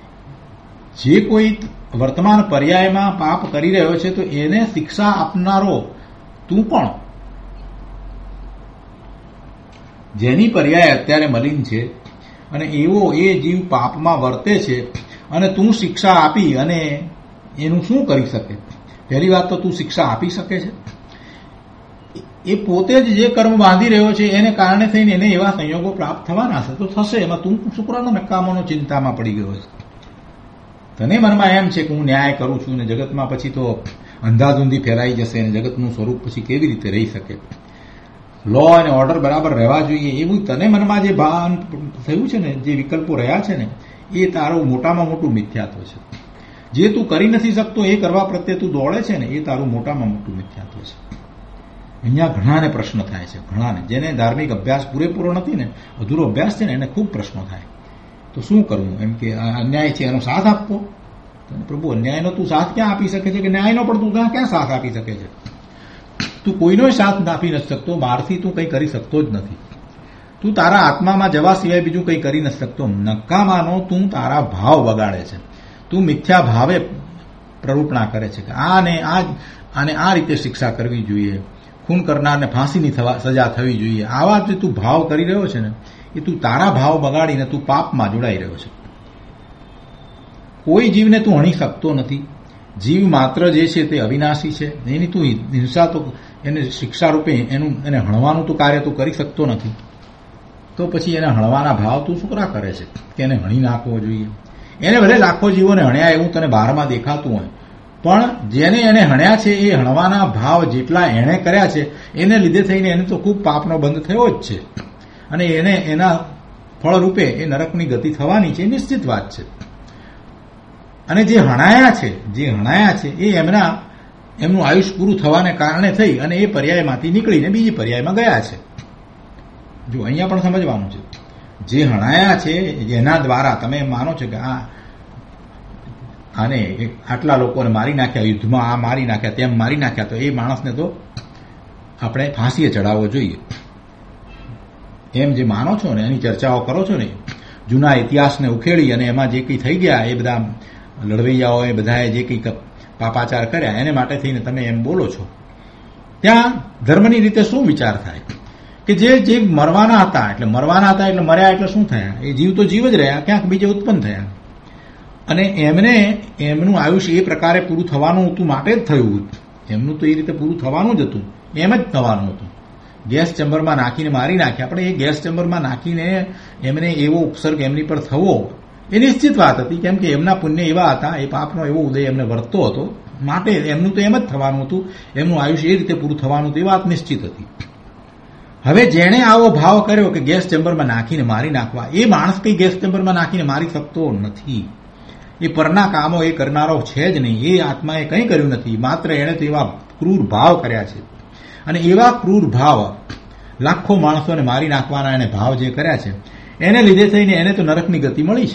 જે કોઈ વર્તમાન પર્યાયમાં પાપ કરી રહ્યો છે તો એને શિક્ષા આપનારો તું પણ. જેની પર્યાય અત્યારે મલિન છે અને એવો એ જીવ પાપમાં વર્તે છે અને તું શિક્ષા આપી અને એનું શું કરી શકે? પહેલી વાત તો તું શિક્ષા આપી શકે છે? એ પોતે જ જે કર્મ બાંધી રહ્યો છે એને કારણે થઈને એને એવા સંયોગો પ્રાપ્ત થવાના છે, તો થશે. એમાં તું શુક્રનો નકામોનો ચિંતામાં પડી ગયો છે. તને મનમાં એમ છે કે હું ન્યાય કરું છું ને જગતમાં પછી તો અંધાધૂંધી ફેલાઈ જશે અને જગતનું સ્વરૂપ પછી કેવી રીતે રહી શકે, લો અને ઓર્ડર બરાબર રહેવા જોઈએ, એવું તને મનમાં જે ભાન થયું છે ને, જે વિકલ્પો રહ્યા છે ને, એ તારું મોટામાં મોટું મિથ્યાત્વ છે. જે તું કરી નથી શકતો એ કરવા પ્રત્યે તું દોડે છે ને, એ તારું મોટામાં મોટું મિથ્યાત્વ છે. અહીંયા ઘણાને પ્રશ્ન થાય છે, ઘણાને જેને ધાર્મિક અભ્યાસ પૂરેપૂરો નથી ને, અધૂરો અભ્યાસ છે ને, એને ખૂબ પ્રશ્નો થાય. તો શું કરવું? એમ કે અન્યાય છે એનો સાથ આપવો? પ્રભુ, અન્યાયનો તું સાથ ક્યાં આપી શકે છે, કે ન્યાયનો પણ તું ક્યાં સાથ આપી શકે છે? તું કોઈનો સાથ આપી નથી શકતો. બહારથી તું કંઈ કરી શકતો જ નથી. તું તારા આત્મામાં જવા સિવાય બીજું કંઈ કરી નથી શકતો. નકામાનો તું તારા ભાવ બગાડે છે. તું મિથ્યા ભાવે પ્રરૂપણા કરે છે કે આને આ રીતે શિક્ષા કરવી જોઈએ, ખૂન કરનારને ફાંસીની સજા થવી જોઈએ. આવા જે તું ભાવ કરી રહ્યો છે ને, એ તું તારા ભાવ બગાડીને તું પાપમાં જોડાઈ રહ્યો છે. કોઈ જીવને તું હણી શકતો નથી. જીવ માત્ર જે છે તે અવિનાશી છે. એની તું હિંસા તો એને શિક્ષા રૂપે એને હણવાનું તું કાર્ય તું કરી શકતો નથી. તો પછી એને હણવાના ભાવ તું શું કરે છે કે એને હણી નાખવો જોઈએ? એને ભલે લાખો જીવોને હણ્યા એવું તને બહારમાં દેખાતું હોય, પણ જેને એને હણ્યા છે એ હણવાના ભાવ જેટલા એણે કર્યા છે એને લીધે થઈને એને તો ખૂબ પાપનો બંધ થયો જ છે, અને એને એના ફળ રૂપે એ નરકની ગતિ થવાની છે, નિશ્ચિત વાત છે. અને જે હણાયા છે એ એમનું આયુષ પૂરું થવાને કારણે થઈ અને એ પર્યાયમાંથી નીકળીને બીજી પર્યાયમાં ગયા છે. જો અહીંયા પણ સમજવાનું છે, જે હણાયા છે એના દ્વારા તમે માનો છો કે આને આટલા લોકોને મારી નાખ્યા, યુદ્ધમાં આ મારી નાખ્યા, તેમ મારી નાખ્યા, તો એ માણસને તો આપણે ફાંસીએ ચડાવવો જોઈએ. એમ જે માનો છો ને, એની ચર્ચાઓ કરો છો ને, જૂના ઇતિહાસને ઉખેડી અને એમાં જે કંઈ થઈ ગયા એ બધા લડવૈયાઓએ બધાએ જે કંઈ પાપાચાર કર્યા એને માટે થઈને તમે એમ બોલો છો. ત્યાં ધર્મની રીતે શું વિચાર થાય કે જે મરવાના હતા એટલે મર્યા એટલે શું થયા? એ જીવ તો જીવ જ રહ્યા, ક્યાંક બીજે ઉત્પન્ન થયા. અને એમનું આયુષ્ય એ પ્રકારે પૂરું થવાનું હતું માટે જ થયું. એમનું તો એ રીતે પૂરું થવાનું જ હતું, એમ જ થવાનું હતું. ગેસ ચેમ્બરમાં નાખીને મારી નાખ્યા, પણ એ ગેસ ચેમ્બરમાં નાખીને એમને એવો ઉપસર્ગ એમની પર થવો એ નિશ્ચિત વાત હતી, કેમ કે એમના પુણ્ય એવા હતા, એ પાપનો એવો ઉદય એમને વર્તતો હતો, માટે એમનું તો એમ જ થવાનું હતું, એમનું આયુષ્ય એ રીતે પૂરું થવાનું હતું, એ વાત નિશ્ચિત હતી. હવે જેણે આવો ભાવ કર્યો કે ગેસ ચેમ્બરમાં નાખીને મારી નાખવા, એ માણસ કઈ ગેસ ચેમ્બરમાં નાખીને મારી શકતો નથી. એ પરના કામો એ કરનારો છે જ નહીં. એ આત્માએ કંઈ કર્યું નથી, માત્ર એણે તો એવા ક્રૂર ભાવ કર્યા છે. અને એવા ક્રૂર ભાવ લાખો માણસોને મારી નાખવાના એને ભાવ જે કર્યા છે એને લીધે થઈને એને તો નરકની ગતિ મળી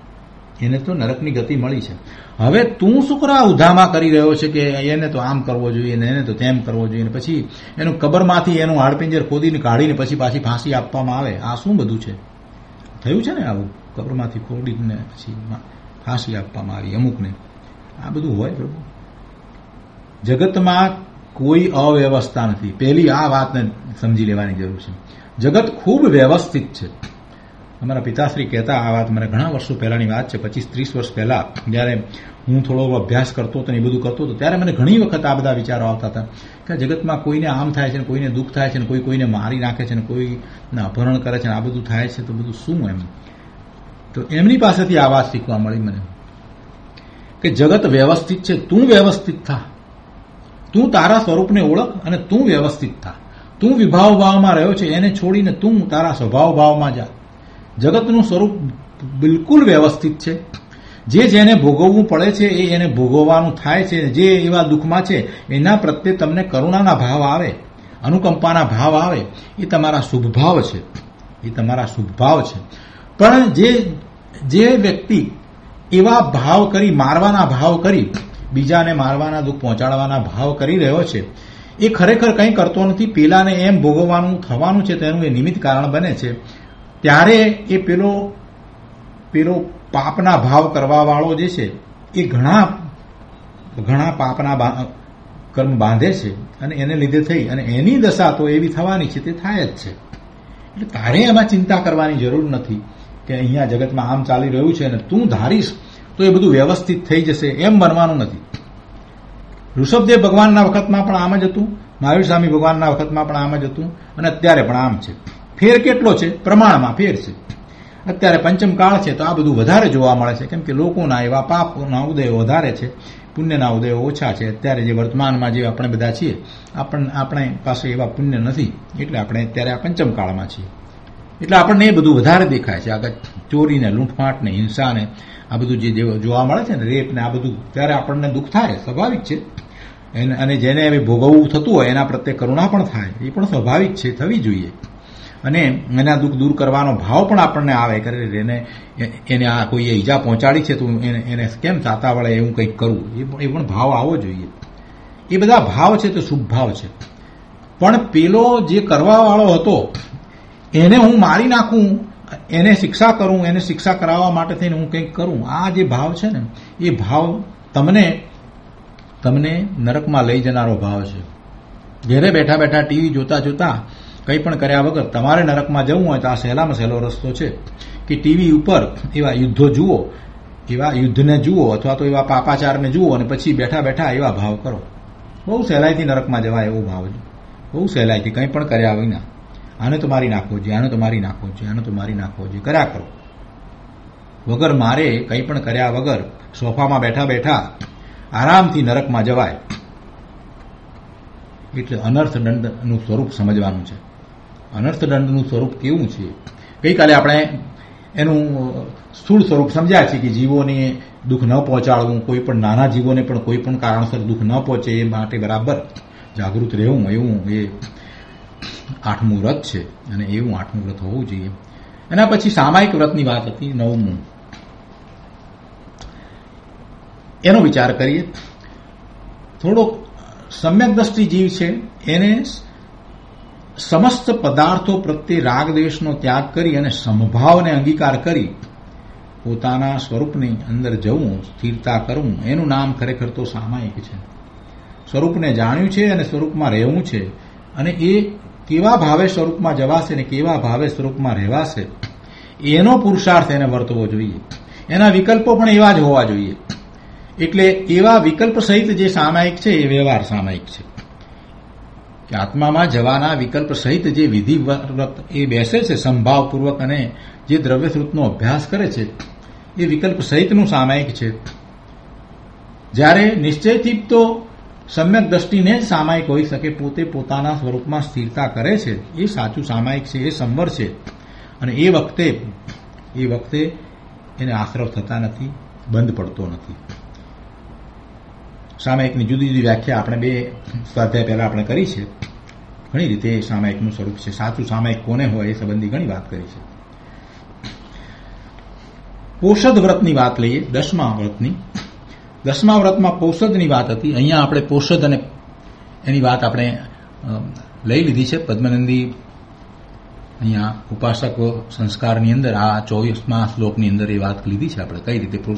છે. હવે તું શું કરવા ઉધામાં કરી રહ્યો છે કે એને તો આમ કરવો જોઈએ ને એને તો તેમ કરવો જોઈએ, પછી એનું કબરમાંથી એનું હાડપિંજર ખોદીને કાઢીને પછી પાછી ફાંસી આપવામાં આવે? આ શું બધું છે? થયું છે ને આવું, કબરમાંથી ખોદીને પછી ફાંસી આપવામાં આવી અમુકને. આ બધું હોય પ્રભુ. જગતમાં કોઈ અવ્યવસ્થા નથી. પહેલી આ વાતને સમજી લેવાની જરૂર છે. જગત ખૂબ વ્યવસ્થિત છે. અમારા પિતાશ્રી કહેતા, આ વાત મને ઘણા વર્ષો પહેલાની વાત છે, 25-30 વર્ષ પહેલા, જ્યારે હું થોડો અભ્યાસ કરતો હતો ને એ બધું કરતો હતો, ત્યારે મને ઘણી વખત આ બધા વિચારો આવતા હતા કે જગતમાં કોઈને આમ થાય છે ને કોઈને દુઃખ થાય છે ને કોઈ કોઈને મારી નાખે છે ને કોઈને અપહરણ કરે છે ને આ બધું થાય છે, તો બધું શું એમ? તો એમની પાસેથી આ વાત શીખવા મળી મને કે જગત વ્યવસ્થિત છે, તું વ્યવસ્થિત થા. તું તારા સ્વરૂપને ઓળખ અને તું વ્યવસ્થિત થા. તું વિભાવ ભાવમાં રહ્યો છે એને છોડીને તું તારા સ્વભાવ ભાવમાં જા. જગતનું સ્વરૂપ બિલકુલ વ્યવસ્થિત છે. જેને ભોગવવું પડે છે એ એને ભોગવવાનું થાય છે. જે એવા દુઃખમાં છે એના પ્રત્યે તમને કરુણાના ભાવ આવે, અનુકંપાના ભાવ આવે, એ તમારા શુભ ભાવ છે. પણ જે વ્યક્તિ એવા ભાવ કરી, મારવાના ભાવ કરી, બીજાને મારવાના, દુઃખ પહોંચાડવાના ભાવ કરી રહ્યો છે, એ ખરેખર કંઈ કરતો નથી. પેલાને એમ ભોગવવાનું થવાનું છે તેનું એ નિમિત્ત કારણ બને છે. ત્યારે એ પેલો પાપના ભાવ કરવા વાળો જે છે એ ઘણા પાપના કર્મ બાંધે છે અને એને લીધે થઈ અને એની દશા તો એવી થવાની છે, તે થાય જ છે. એટલે તારે એમાં ચિંતા કરવાની જરૂર નથી. કે અહીંયા જગતમાં આમ ચાલી રહ્યું છે અને તું ધારીશ તો એ બધું વ્યવસ્થિત થઈ જશે, એમ બનવાનું નથી. ઋષભદેવ ભગવાનના વખતમાં પણ આમ જ હતું, મહાવીર સ્વામી ભગવાનના વખતમાં પણ આમ જ હતું, અને અત્યારે પણ આમ છે. ફેર કેટલો છે? પ્રમાણમાં ફેર છે. અત્યારે પંચમ કાળ છે તો આ બધું વધારે જોવા મળે છે, કેમ કે લોકોના એવા પાપના ઉદયો વધારે છે, પુણ્યના ઉદયો ઓછા છે. અત્યારે જે વર્તમાનમાં જે આપણે બધા છીએ, આપણે પાસે એવા પુણ્ય નથી, એટલે આપણે અત્યારે આ પંચમ કાળમાં છીએ. એટલે આપણને એ બધું વધારે દેખાય છે. આગળ ચોરીને, લૂંટફાંટને, હિંસાને, આ બધું જે જોવા મળે છે ને, રેપને, આ બધું, ત્યારે આપણને દુઃખ થાય, સ્વાભાવિક છે. અને જેને હવે ભોગવવું થતું હોય એના પ્રત્યે કરુણા પણ થાય, એ પણ સ્વાભાવિક છે, થવી જોઈએ. અને એના દુઃખ દૂર કરવાનો ભાવ પણ આપણને આવે, એને આ કોઈએ ઈજા પહોંચાડી છે તો એને કેમ સાતા વળે એવું કંઈક કરવું, એ પણ ભાવ આવવો જોઈએ. એ બધા ભાવ છે તો શુભ ભાવ છે. પણ પેલો જે કરવાવાળો હતો એને હું મારી નાખું, એને શિક્ષા કરું, એને શિક્ષા કરાવવા માટે થઈને હું કંઈક કરું, આ જે ભાવ છે ને, એ ભાવ તમને નરકમાં લઈ જનારો ભાવ છે. ઘેરે બેઠા બેઠા ટીવી જોતા જોતા કંઈ પણ કર્યા વગર તમારે નરકમાં જવું હોય તો આ સહેલામાં સહેલો રસ્તો છે કે ટીવી ઉપર એવા યુદ્ધો જુઓ, એવા યુદ્ધને જુઓ, અથવા તો એવા પાપાચારને જુઓ, અને પછી બેઠા બેઠા એવા ભાવ કરો. બહુ સહેલાઈથી નરકમાં જવાય એવો ભાવ છે, બહુ સહેલાઈથી, કંઈ પણ કર્યા વિના. આને તો મારી નાખવો જોઈએ, આને તો મારી નાખવો જોઈએ, આને તો મારી નાખવો જોઈએ, કર્યા કરો. વગર મારે કંઈ પણ કર્યા વગર સોફામાં બેઠા બેઠા આરામથી નરકમાં જવાય. એટલે અનર્થ દંડનું સ્વરૂપ સમજવાનું છે. અનર્થ દંડનું સ્વરૂપ કેવું છે? ગઈકાલે આપણે એનું સ્થૂળ સ્વરૂપ સમજ્યા છે કે જીવોને દુઃખ ન પહોંચાડવું, કોઈ પણ નાના જીવોને પણ કોઈ પણ કારણસર દુઃખ ન પહોંચે એ માટે બરાબર જાગૃત રહેવું, એવું એ 8મું વ્રત છે, અને એવું 8મું વ્રત હોવું જોઈએ. એના પછી સામાયિક વ્રતની વાત હતી, 9મું. એનો વિચાર કરીએ. થોડોક સમ્યક દ્રષ્ટિ જીવ છે, એને સમસ્ત પદાર્થો પ્રત્યે રાગ દ્વેષનો ત્યાગ કરી અને સમભાવને અંગીકાર કરી પોતાના સ્વરૂપની અંદર જવું, સ્થિરતા કરવું, એનું નામ ખરેખર તો સામાયિક છે. સ્વરૂપને જાણ્યું છે અને સ્વરૂપમાં રહેવું છે, અને એ કેવા ભાવે સ્વરૂપમાં જવાશે ને કેવા ભાવે સ્વરૂપમાં રહેવાશે, એનો પુરુષાર્થ એને વર્તવો જોઈએ. એના વિકલ્પો પણ એવા જ હોવા જોઈએ. એટલે એવા વિકલ્પ સહિત જે સામાયિક છે એ વ્યવહાર સામાયિક છે. કે આત્મામાં જવાના વિકલ્પ સહિત જે વિધિવ્રત એ બેસે છે સંભાવપૂર્વક, અને જે દ્રવ્યશ્રુતનો અભ્યાસ કરે છે એ વિકલ્પ સહિતનું સામાયિક છે. જ્યારે નિશ્ચયથી તો સમ્યક દ્રષ્ટિને જ સામાયિક હોઈ શકે, પોતે પોતાના સ્વરૂપમાં સ્થિરતા કરે છે, એ સાચું સામાયિક છે, એ સંવર છે. અને એ વખતે એને આશ્રવ થતા નથી, બંધ પડતો નથી. સામાયિકની જુદી જુદી વ્યાખ્યા આપણે 2 સ્વાધ્યાય પહેલા આપણે કરી છે. ઘણી રીતે સામાયિકનું સ્વરૂપ છે, સાચું સામાયિક કોને હોય એ સંબંધી ઘણી વાત કરી છે. પોષદ વ્રતની વાત લઈએ, 10મા વ્રતની. 10મા વ્રતમાં પોષદની વાત હતી. અહીંયા આપણે પોષદ અને એની વાત આપણે લઈ લીધી છે. પદ્મનંદી અહીંયા ઉપાસક સંસ્કારની અંદર આ 24મા શ્લોકની અંદર એ વાત લીધી છે આપણે, કઈ રીતે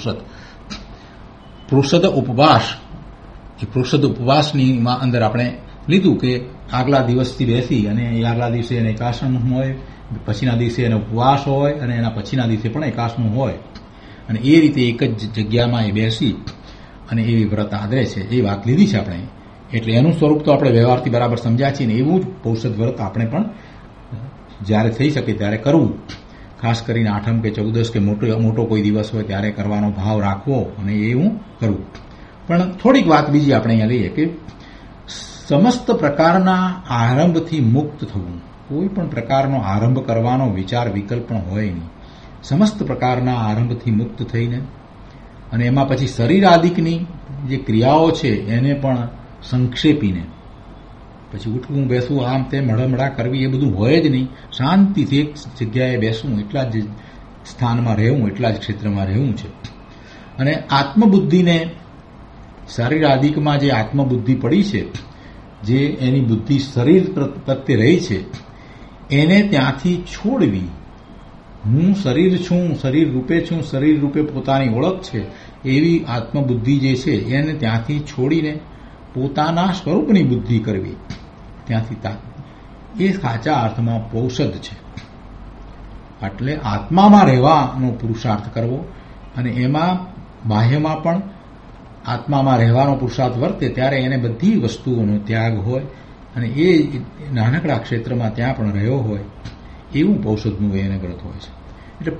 પોષદ ઉપવાસ. એ પોષદ ઉપવાસની અંદર આપણે લીધું કે આગલા દિવસથી બેસી અને આગલા દિવસે એને એકાસન હોય, પછીના દિવસે એને ઉપવાસ હોય, અને એના પછીના દિવસે પણ એકાસનું હોય, અને એ રીતે એક જ જગ્યામાં એ બેસી અને એ વ્રત આદરે છે, એ વાત લીધી છે આપણે. એટલે એનું સ્વરૂપ તો આપણે વ્યવહારથી બરાબર સમજ્યા છીએ, ને એવું જ પોષદ વ્રત આપણે પણ જ્યારે થઈ શકે ત્યારે કરવું. ખાસ કરીને 8મ કે 14 કે મોટો કોઈ દિવસ હોય ત્યારે કરવાનો ભાવ રાખવો, અને એવું કરવું. પણ થોડીક વાત બીજી આપણે અહીંયા લઈએ કે સમસ્ત પ્રકારના આરંભથી મુક્ત થવું. કોઈ પણ પ્રકારનો આરંભ કરવાનો વિચાર વિકલ્પ પણ હોય નહીં. સમસ્ત પ્રકારના આરંભથી મુક્ત થઈને, અને એમાં પછી શરીર આદિકની જે ક્રિયાઓ છે એને પણ સંક્ષેપીને, પછી ઉઠવું બેસવું આમ તેમ હળમળા કરવી એ બધું હોય જ નહીં. શાંતિથી એક જગ્યાએ બેસવું, એટલા જ સ્થાનમાં રહેવું, એટલા જ ક્ષેત્રમાં રહેવું છે. અને આત્મબુદ્ધિને, શરીર આદિકમાં જે આત્મબુદ્ધિ પડી છે, જે એની બુદ્ધિ શરીર પ્રત્યે રહી છે, એને ત્યાંથી છોડવી. હું શરીર છું, શરીર રૂપે છું, શરીર રૂપે પોતાની ઓળખ છે, એવી આત્મબુદ્ધિ જે છે એને ત્યાંથી છોડીને પોતાના સ્વરૂપની બુદ્ધિ કરવી. ત્યાંથી એ સાચા અર્થમાં પૌષદ છે. એટલે આત્મામાં રહેવાનો પુરુષાર્થ કરવો, અને એમાં બાહ્યમાં પણ આત્મામાં રહેવાનો પુરુષાર્થ વર્તે ત્યારે એને બધી વસ્તુઓનો ત્યાગ હોય અને એ નાનકડા ક્ષેત્રમાં ત્યાં પણ રહ્યો હોય એવું પૌષધનું એને વ્રત હોય છે. એટલે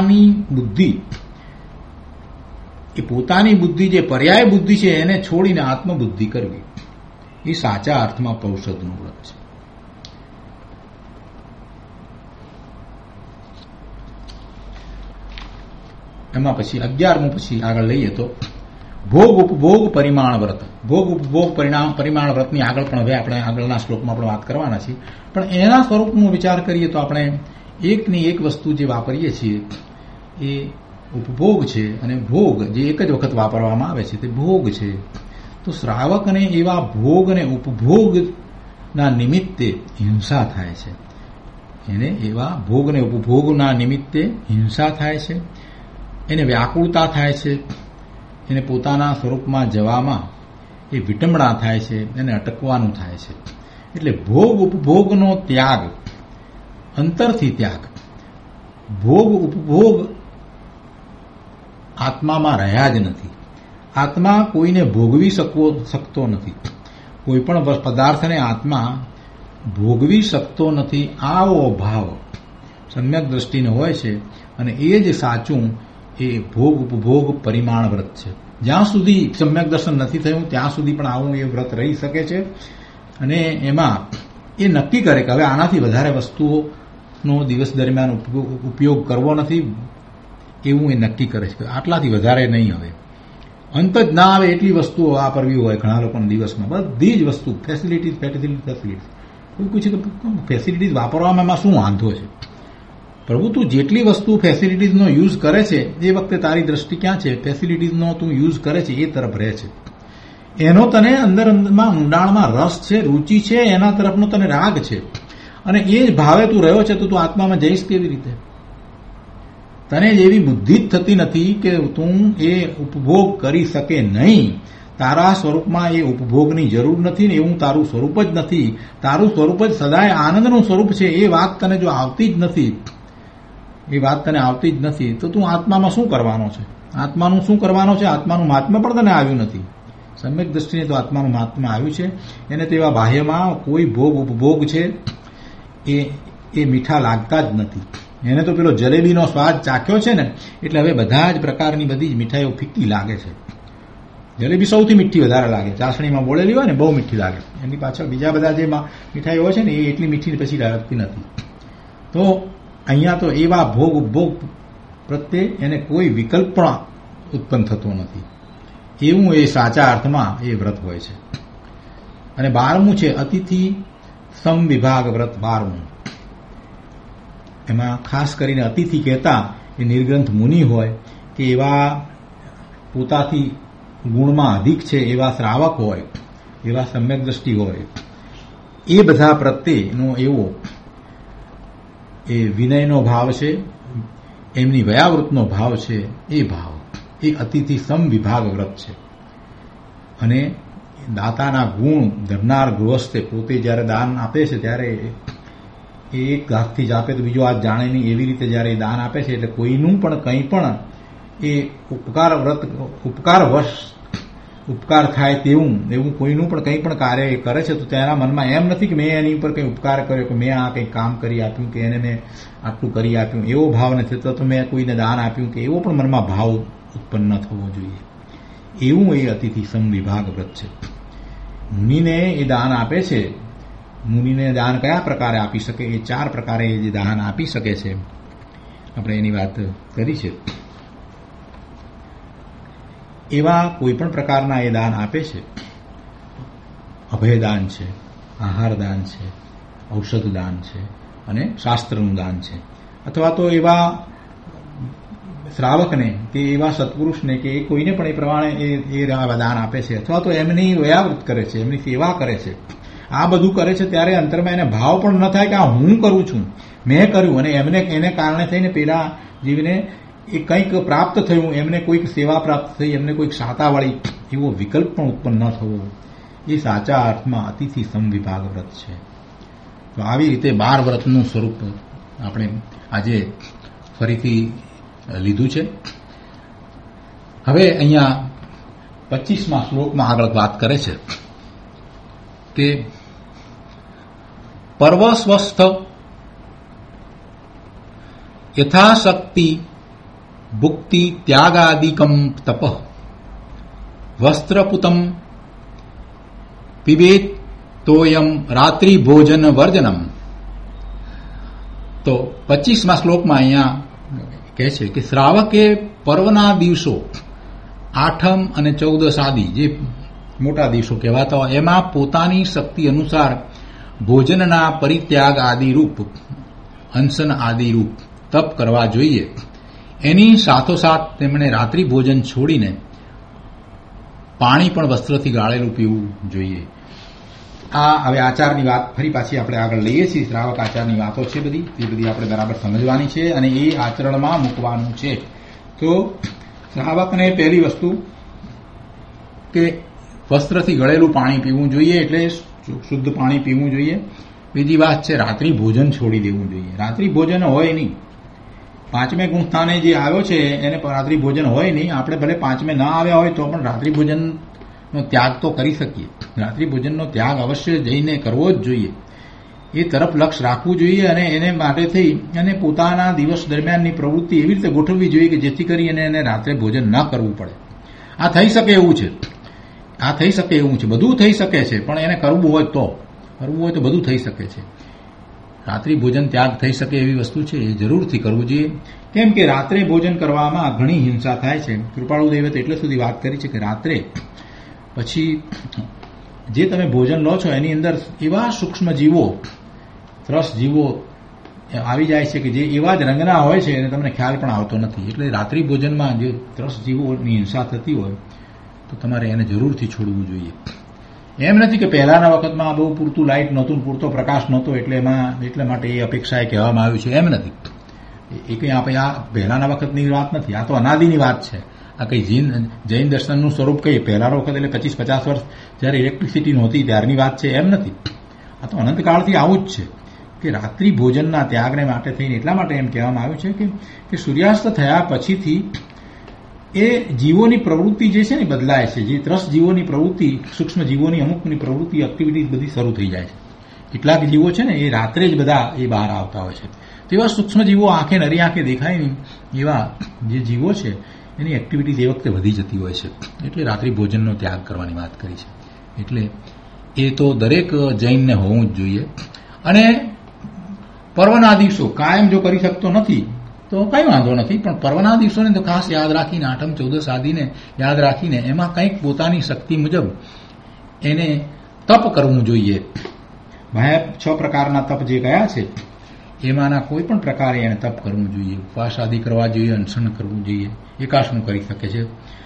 પોતાની બુદ્ધિ જે પર્યાય બુદ્ધિ છે એને છોડીને આત્મબુદ્ધિ કરવી એ સાચા અર્થમાં પૌષધનું વ્રત છે. એમાં પછી 11મું પછી આગળ લઈએ તો ભોગ ઉપભોગ પરિમાણ વ્રત. ભોગ ઉપભોગ પરિમાણ વ્રતની આગળ પણ હવે આપણે આગળના શ્લોકમાં પણ વાત કરવાના છીએ, પણ એના સ્વરૂપનો વિચાર કરીએ તો આપણે એકની એક વસ્તુ જે વાપરીએ છીએ એ ઉપભોગ છે, અને ભોગ જે એક જ વખત વાપરવામાં આવે છે તે ભોગ છે. તો શ્રાવકને એવા ભોગ અને ઉપભોગના નિમિત્તે હિંસા થાય છે, એને એવા ભોગ અને ઉપભોગના નિમિત્તે હિંસા થાય છે, એને વ્યાકુળતા થાય છે, એને પોતાના સ્વરૂપમાં જવામાં એ વિટંબણા થાય છે, એને અટકવાનું થાય છે. એટલે ભોગ ઉપભોગનો ત્યાગ, અંતરથી ત્યાગ. ભોગ ઉપભોગ આત્મામાં રહ્યા જ નથી. આત્મા કોઈને ભોગવી શકતો નથી. કોઈ પણ પદાર્થને આત્મા ભોગવી શકતો નથી. આવો ભાવ સમ્યક દ્રષ્ટિનો હોય છે, અને એ જ સાચું એ ભોગ ઉપભોગ પરિમાણ વ્રત છે. જ્યાં સુધી સમ્યક દર્શન નથી થયું ત્યાં સુધી પણ આવું એ વ્રત રહી શકે છે. અને એમાં એ નક્કી કરે કે હવે આનાથી વધારે વસ્તુઓનો દિવસ દરમિયાન ઉપયોગ કરવો નથી, એવું એ નક્કી કરે છે. આટલાથી વધારે નહીં, હવે અંત જ ના આવે એટલી વસ્તુઓ વાપરવી હોય ઘણા લોકોના દિવસમાં. બધી જ વસ્તુ ફેસિલિટીઝ. કોઈ પૂછે કે ફેસિલિટીઝ વાપરવામાં એમાં શું વાંધો છે? પ્રભુ, તું જેટલી વસ્તુ ફેસિલિટીઝનો યુઝ કરે છે એ વખતે તારી દ્રષ્ટિ ક્યાં છે? ફેસિલિટીઝનો તું યુઝ કરે છે એ તરફ રહે છે. એનો તને અંદરમાં ઊંડાણમાં રસ છે, રૂચિ છે, એના તરફનો તને રાગ છે, અને એ જ ભાવે તું રહ્યો છે તો તું આત્મામાં જઈશ કેવી રીતે? તને એવી બુદ્ધિ જ થતી નથી કે તું એ ઉપભોગ કરી શકે નહીં. તારા સ્વરૂપમાં એ ઉપભોગની જરૂર નથી ને એવું તારું સ્વરૂપ જ નથી. તારું સ્વરૂપ જ સદાય આનંદનું સ્વરૂપ છે. એ વાત તને જો આવતી જ નથી તો તું આત્મામાં શું કરવાનો છે? આત્માનું શું કરવાનો છે? આત્માનું મહાત્મ્ય પણ તને આવ્યું નથી. સમ્યક દ્રષ્ટિને તો આત્માનું મહાત્મ્ય આવ્યું છે. એને તો એવા બાહ્યમાં કોઈ ભોગ ઉપભોગ છે એ મીઠા લાગતા જ નથી. એને તો પેલો જલેબીનો સ્વાદ ચાખ્યો છે ને, એટલે હવે બધા જ પ્રકારની બધી જ મીઠાઈઓ ફીકી લાગે છે. જલેબી સૌથી મીઠી વધારે લાગે. ચાસણીમાં બોળેલી હોય ને બહુ મીઠી લાગે. એની પાછળ બીજા બધા જે મીઠાઈઓ હોય છે ને એ એટલી મીઠી પછી લાગતી નથી. તો અહીંયા તો એવા ભોગ ઉપભોગ પ્રત્યે એને કોઈ વિકલ્પ પણ ઉત્પન્ન થતો નથી. એવું એ સાચા અર્થમાં એ વ્રત હોય છે. અને 12મું છે અતિથિ સમવિભાગ વ્રત. 12મું એમાં ખાસ કરીને અતિથિ કહેતા એ નિર્ગ્રંથ મુનિ હોય કે એવા પોતાથી ગુણમાં અધિક છે એવા શ્રાવક હોય, એવા સમ્યક દ્રષ્ટિ હોય, એ બધા પ્રત્યેનો એવો એ વિનયનો ભાવ છે, એમની વયાવૃતનો ભાવ છે. એ ભાવ એ અતિથિ સમવિભાગ વ્રત છે. અને દાતાના ગુણ ધરનાર ગૃહસ્થે પોતે જ્યારે દાન આપે છે ત્યારે એ એક હાથથી જ આપે તો બીજો હાથ જાણે નહીં એવી રીતે જ્યારે દાન આપે છે એટલે કોઈનું પણ કંઈ પણ એ ઉપકાર થાય એવું કોઈનું પણ કંઈ પણ કાર્ય એ કરે છે તો તેના મનમાં એમ નથી કે મેં એની ઉપર કંઈ ઉપકાર કર્યો, કે મેં આ કંઈ કામ કરી આપ્યું, કે એને મેં આટલું કરી આપ્યું, એવો ભાવ નથી થતો. મેં કોઈને દાન આપ્યું કે એવો પણ મનમાં ભાવ ઉત્પન્ન ન થવો જોઈએ. એવું એ અતિથિ સમવિભાગ વ્રત છે. મુનિને એ દાન આપે છે. મુનિને દાન કયા પ્રકારે આપી શકે? એ 4 પ્રકારે જે દાન આપી શકે છે આપણે એની વાત કરી છે. એવા કોઈ પણ પ્રકારના એ દાન આપે છે. અભયદાન છે, આહારદાન છે, ઔષધ દાન છે, અને શાસ્ત્રનું દાન છે. અથવા તો એવા શ્રાવકને કે એવા સત્પુરુષને કે કોઈને પણ એ પ્રમાણે એ દાન આપે છે. અથવા તો એમની વયાવૃત કરે છે, એમની સેવા કરે છે. આ બધું કરે છે ત્યારે અંતરમાં એને ભાવ પણ ન થાય કે આ હું કરું છું, મેં કર્યું, અને એને કારણે થઈને પેલા જીવને એ કંઈક પ્રાપ્ત થયું, એમને કોઈક સેવા પ્રાપ્ત થઈ, એમને કોઈક શાતા વાળી એવો વિકલ્પ પણ ઉત્પન્ન ન થવો. એ સાચા અર્થમાં અતિથિ સમવિભાગ વ્રત છે. તો આવી રીતે 12 વ્રતનું સ્વરૂપ આપણે આજે ફરીથી લીધું છે. હવે અહીંયા 25મા શ્લોકમાં આગળ વાત કરે છે કે પર્વસ્વસ્થ યથાશક્તિ ભુક્તિ ત્યાગાદિકમ તપ વસ્ત્રપુતમ પિબેત તોયમ રાત્રિ ભોજન વર્જનમ. તો 25મા શ્લોકમાં અહીંયા કહે છે કે શ્રાવકે પર્વના દિવસો 8મ અને 14 આદિ જે મોટા દિવસો કહેવાતા હોય એમાં પોતાની શક્તિ અનુસાર ભોજનના પરિત્યાગ આદિ રૂપ અનશન આદિ રૂપ તપ કરવા જોઈએ. એની સાથોસાથ તેમણે રાત્રિ ભોજન છોડીને પાણી પણ વસ્ત્રથી ગાળેલું પીવું જોઈએ. આ હવે આચારની વાત ફરી પાછી આપણે આગળ લઈએ છીએ. શ્રાવક આચારની વાતો છે બધી, તે બધી આપણે બરાબર સમજવાની છે અને એ આચરણમાં મૂકવાનું છે. તો શ્રાવકને પહેલી વસ્તુ કે વસ્ત્રથી ગળેલું પાણી પીવું જોઈએ, એટલે શુદ્ધ પાણી પીવું જોઈએ. બીજી વાત છે રાત્રિ ભોજન છોડી દેવું જોઈએ. રાત્રિ ભોજન હોય નહીં. 5મે ગુણસ્થાને જે આવ્યો છે એને રાત્રિ ભોજન હોય નહીં. આપણે ભલે 5મે ના આવ્યા હોય તો પણ રાત્રિ ભોજનનો ત્યાગ તો કરી શકીએ. રાત્રિ ભોજનનો ત્યાગ અવશ્ય જઈને કરવો જ જોઈએ. એ તરફ લક્ષ રાખવું જોઈએ અને એને માટે થઈ અને પોતાના દિવસ દરમિયાનની પ્રવૃત્તિ એવી રીતે ગોઠવવી જોઈએ કે જેથી કરી એને રાત્રે ભોજન ન કરવું પડે. આ થઈ શકે એવું છે. આ થઈ શકે એવું છે. બધું થઈ શકે છે, પણ એને કરવું હોય તો બધું થઈ શકે છે. રાત્રિ ભોજન ત્યાગ થઈ શકે એવી વસ્તુ છે, એ જરૂરથી કરવું જોઈએ. કેમ કે રાત્રે ભોજન કરવામાં ઘણી હિંસા થાય છે. કૃપાળુ દૈવે એટલે સુધી વાત કરી છે કે રાત્રે પછી જે તમે ભોજન લો છો એની અંદર એવા સૂક્ષ્મ જીવો, ત્રસ જીવો આવી જાય છે કે જે એવા જ રંગના હોય છે અને તમને ખ્યાલ પણ આવતો નથી. એટલે રાત્રિ ભોજનમાં જે ત્રસ જીવોની હિંસા થતી હોય તો તમારે એને જરૂરથી છોડવું જોઈએ. એમ નથી કે પહેલાના વખતમાં બહુ પૂરતું લાઇટ નહોતું, પૂરતો પ્રકાશ નહોતો એટલે માટે એ અપેક્ષાએ કહેવામાં આવ્યું છે, એમ નથી. એ કંઈ આપણે આ પહેલાના વખતની વાત નથી, આ તો અનાદિની વાત છે. આ કંઈ જૈન દર્શનનું સ્વરૂપ કહીએ પહેલાનો વખત એટલે 25-50 વર્ષ જ્યારે ઇલેક્ટ્રિસિટી નહોતી ત્યારની વાત છે, એમ નથી. આ તો અનંતકાળથી આવું જ છે કે રાત્રિ ભોજનના ત્યાગને માટે થઈને એટલા માટે એમ કહેવામાં આવ્યું છે કે સૂર્યાસ્ત થયા પછીથી એ જીવોની પ્રવૃત્તિ જે છે ને બદલાય છે. જે ત્રસ જીવોની પ્રવૃત્તિ, સૂક્ષ્મ જીવોની અમુકની પ્રવૃત્તિ, એક્ટિવિટીઝ બધી શરૂ થઈ જાય છે. કેટલાક જીવો છે ને એ રાત્રે જ બધા એ બહાર આવતા હોય છે. તો એવા સૂક્ષ્મ જીવો આંખે નરી આંખે દેખાય નહીં એવા જે જીવો છે એની એક્ટિવિટીઝ એ વખતે વધી જતી હોય છે. એટલે રાત્રિ ભોજનનો ત્યાગ કરવાની વાત કરી છે. એટલે એ તો દરેક જૈનને હોવું જ જોઈએ. અને પર્વના દિવસો કાયમ જો કરી શકતો નથી તો કંઈ વાંધો નથી, પણ પર્વના દિવસોને તો ખાસ યાદ રાખીને 8મ 14 આદિને યાદ રાખીને એમાં કંઈક પોતાની શક્તિ મુજબ એને તપ કરવું જોઈએ. બાહ્ય 6 પ્રકારના તપ જે કયા છે એમાંના કોઈ પણ પ્રકારે એને તપ કરવું જોઈએ. ઉપવાસ આદિ કરવા જોઈએ, અનશન કરવું જોઈએ, એકાશનું કરી શકે છે,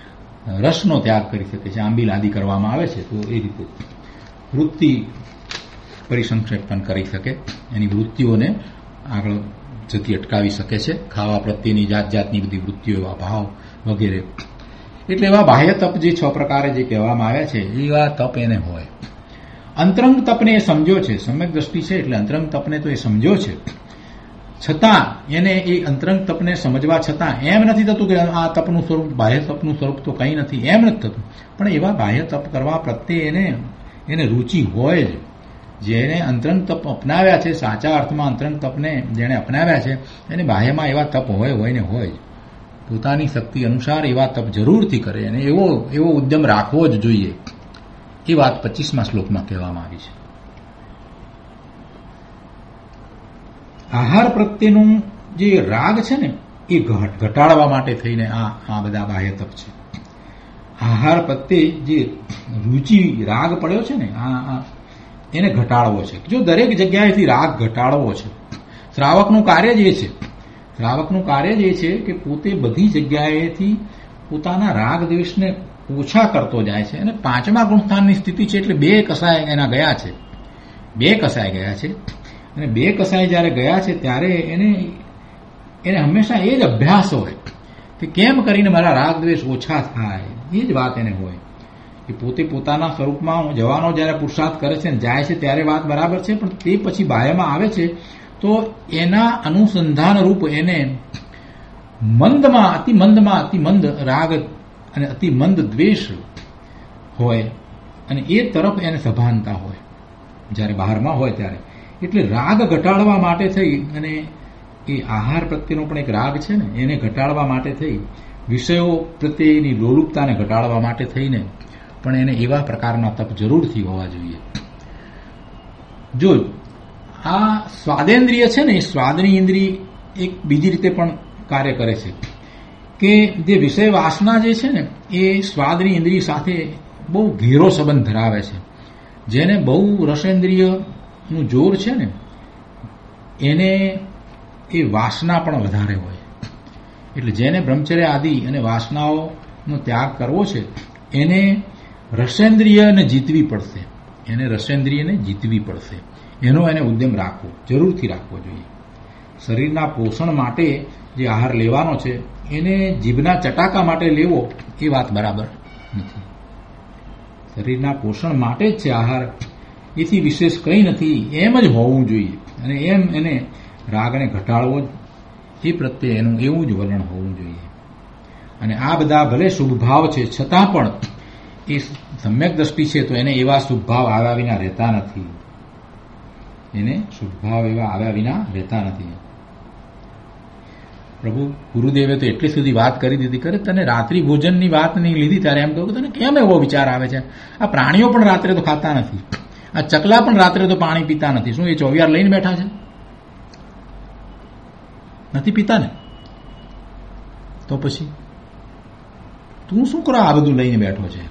રસનો ત્યાગ કરી શકે છે, આંબીલ આદિ કરવામાં આવે છે તો એ રીતે વૃત્તિ પરિસંક્ષેપ પણ કરી શકે, એની વૃત્તિઓને આગળ જતી અટકાવી શકે છે. ખાવા પ્રત્યેની જાતની બધી વૃત્તિઓ, એવા ભાવ વગેરે. એટલે એવા બાહ્ય તપ જે 6 પ્રકારે જે કહેવામાં આવ્યા છે એવા તપ એને હોય. અંતરંગ તપને એ સમજ્યો છે, સમ્યક દ્રષ્ટિ છે એટલે અંતરંગ તપને તો એ સમજ્યો છે. છતાં એને એ અંતરંગ તપને સમજવા છતાં એમ નથી થતું કે આ તપનું સ્વરૂપ, બાહ્ય તપનું સ્વરૂપ તો કંઈ નથી, એમ નથી થતું. પણ એવા બાહ્ય તપ કરવા પ્રત્યે એને રુચિ હોય જ. જેને અંતરંગ તપ અપનાવ્યા છે, સાચા અર્થમાં અંતરંગ તપને જેણે અપનાવ્યા છે એને બાહ્યમાં એવા તપ હોય ને હોય જ. પોતાની શક્તિ અનુસાર એવા તપ જરૂરથી કરે અને એવો ઉદ્યમ રાખવો જ જોઈએ. એ વાત 25મા શ્લોકમાં કહેવામાં આવી છે. આહાર પ્રત્યેનું જે રાગ છે ને એ ઘટાડવા માટે થઈને આ બધા બાહ્ય તપ છે. આહાર પ્રત્યે જે રુચિ રાગ પડ્યો છે ને એને ઘટાડવો છે. જો દરેક જગ્યાએથી રાગ ઘટાડવો છે, શ્રાવકનું કાર્ય જ એ છે કે પોતે બધી જગ્યાએથી પોતાના રાગ દ્વેષને ઓછા કરતો જાય છે. અને 5મા ગુણસ્થાનની સ્થિતિ છે એટલે 2 કસાય એના ગયા છે. 2 કસાય ગયા છે અને 2 કસાય જ્યારે ગયા છે ત્યારે એને હંમેશા એ જ અભ્યાસ હોય કે કેમ કરીને મારા રાગ દ્વેષ ઓછા થાય. એ જ વાત એને હોય કે પોતે પોતાના સ્વરૂપમાં જવાનો જ્યારે પુરુષાર્થ કરે છે ને જાય છે ત્યારે વાત બરાબર છે, પણ તે પછી બાહ્યમાં આવે છે તો એના અનુસંધાન રૂપ એને મંદમાં અતિ મંદ રાગ અને અતિ મંદ દ્વેષ હોય અને એ તરફ એને સભાનતા હોય જ્યારે બહારમાં હોય ત્યારે. એટલે રાગ ઘટાડવા માટે થઈ અને એ આહાર પ્રત્યેનો પણ એક રાગ છે ને, એને ઘટાડવા માટે થઈ, વિષયો પ્રત્યેની લોલુપતાને ઘટાડવા માટે થઈને પણ એને એવા પ્રકારના તપ જરૂરથી હોવા જોઈએ. જો આ સ્વાદેન્દ્રિય છે ને, એ સ્વાદની ઇન્દ્રિય એક બીજી રીતે પણ કાર્ય કરે છે કે જે વિષય વાસના જે છે ને એ સ્વાદની ઇન્દ્રિય સાથે બહુ ઘેરો સંબંધ ધરાવે છે. જેને બહુ રસેન્દ્રિયનું જોર છે ને એને એ વાસના પણ વધારે હોય. એટલે જેને બ્રહ્મચર્ય આદિ અને વાસનાઓનો ત્યાગ કરવો છે એને રસેન્દ્રિયને જીતવી પડશે. એનો એને ઉદ્યમ રાખવો, જરૂરથી રાખવો જોઈએ. શરીરના પોષણ માટે જે આહાર લેવાનો છે એને જીભના ચટાકા માટે લેવો એ વાત બરાબર નથી. શરીરના પોષણ માટે જ છે આહાર, એથી વિશેષ કંઈ નથી, એમ જ હોવું જોઈએ. અને એમ એને રાગને ઘટાડવો એ પ્રત્યે એનું એવું જ વલણ હોવું જોઈએ. અને આ બધા ભલે શુભ ભાવ છે છતાં પણ એ સમ્યક દ્રષ્ટિ છે તો એને એવા શુભ ભાવ આવ્યા વિના રહેતા નથી. પ્રભુ ગુરુદેવે તો એટલી સુધી વાત કરી દીધી, કરે તને રાત્રિ ભોજનની વાત નહીં લીધી ત્યારે એમ કહું કે તને કેમ એવો વિચાર આવે છે? આ પ્રાણીઓ પણ રાત્રે તો ખાતા નથી, આ ચકલા પણ રાત્રે તો પાણી પીતા નથી. શું એ ચોવિયાર લઈને બેઠા છે? નથી પીતા ને? તો પછી તું શું કરો આ બધું લઈને બેઠો છે?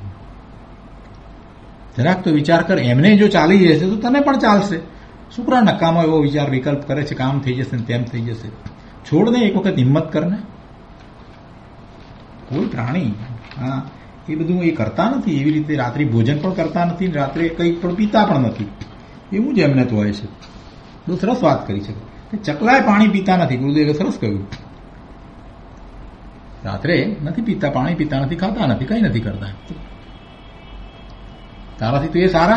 જરાક તો વિચાર કર. એમને જો ચાલી જશે તો તને પણ ચાલશે. શું કરો નકામો એવો વિચાર વિકલ્પ કરે છે, કામ થઈ જશે ને તેમ થઈ જશે? છોડ દે, એક વખત હિંમત કરને. કોઈ પ્રાણી એ બધું એ કરતા નથી, એવી રીતે રાત્રિ ભોજન પણ કરતા નથી, રાત્રે કંઈ પણ પીતા પણ નથી. એવું જ એમને તો હોય છે. બહુ સરસ વાત કરી છે. ચકલાએ પાણી પીતા નથી, ગુરુદેવે સરસ કહ્યું. રાત્રે નથી પીતા, પાણી પીતા નથી, ખાતા નથી, કંઈ નથી કરતા. તારાથી તો એ સારા.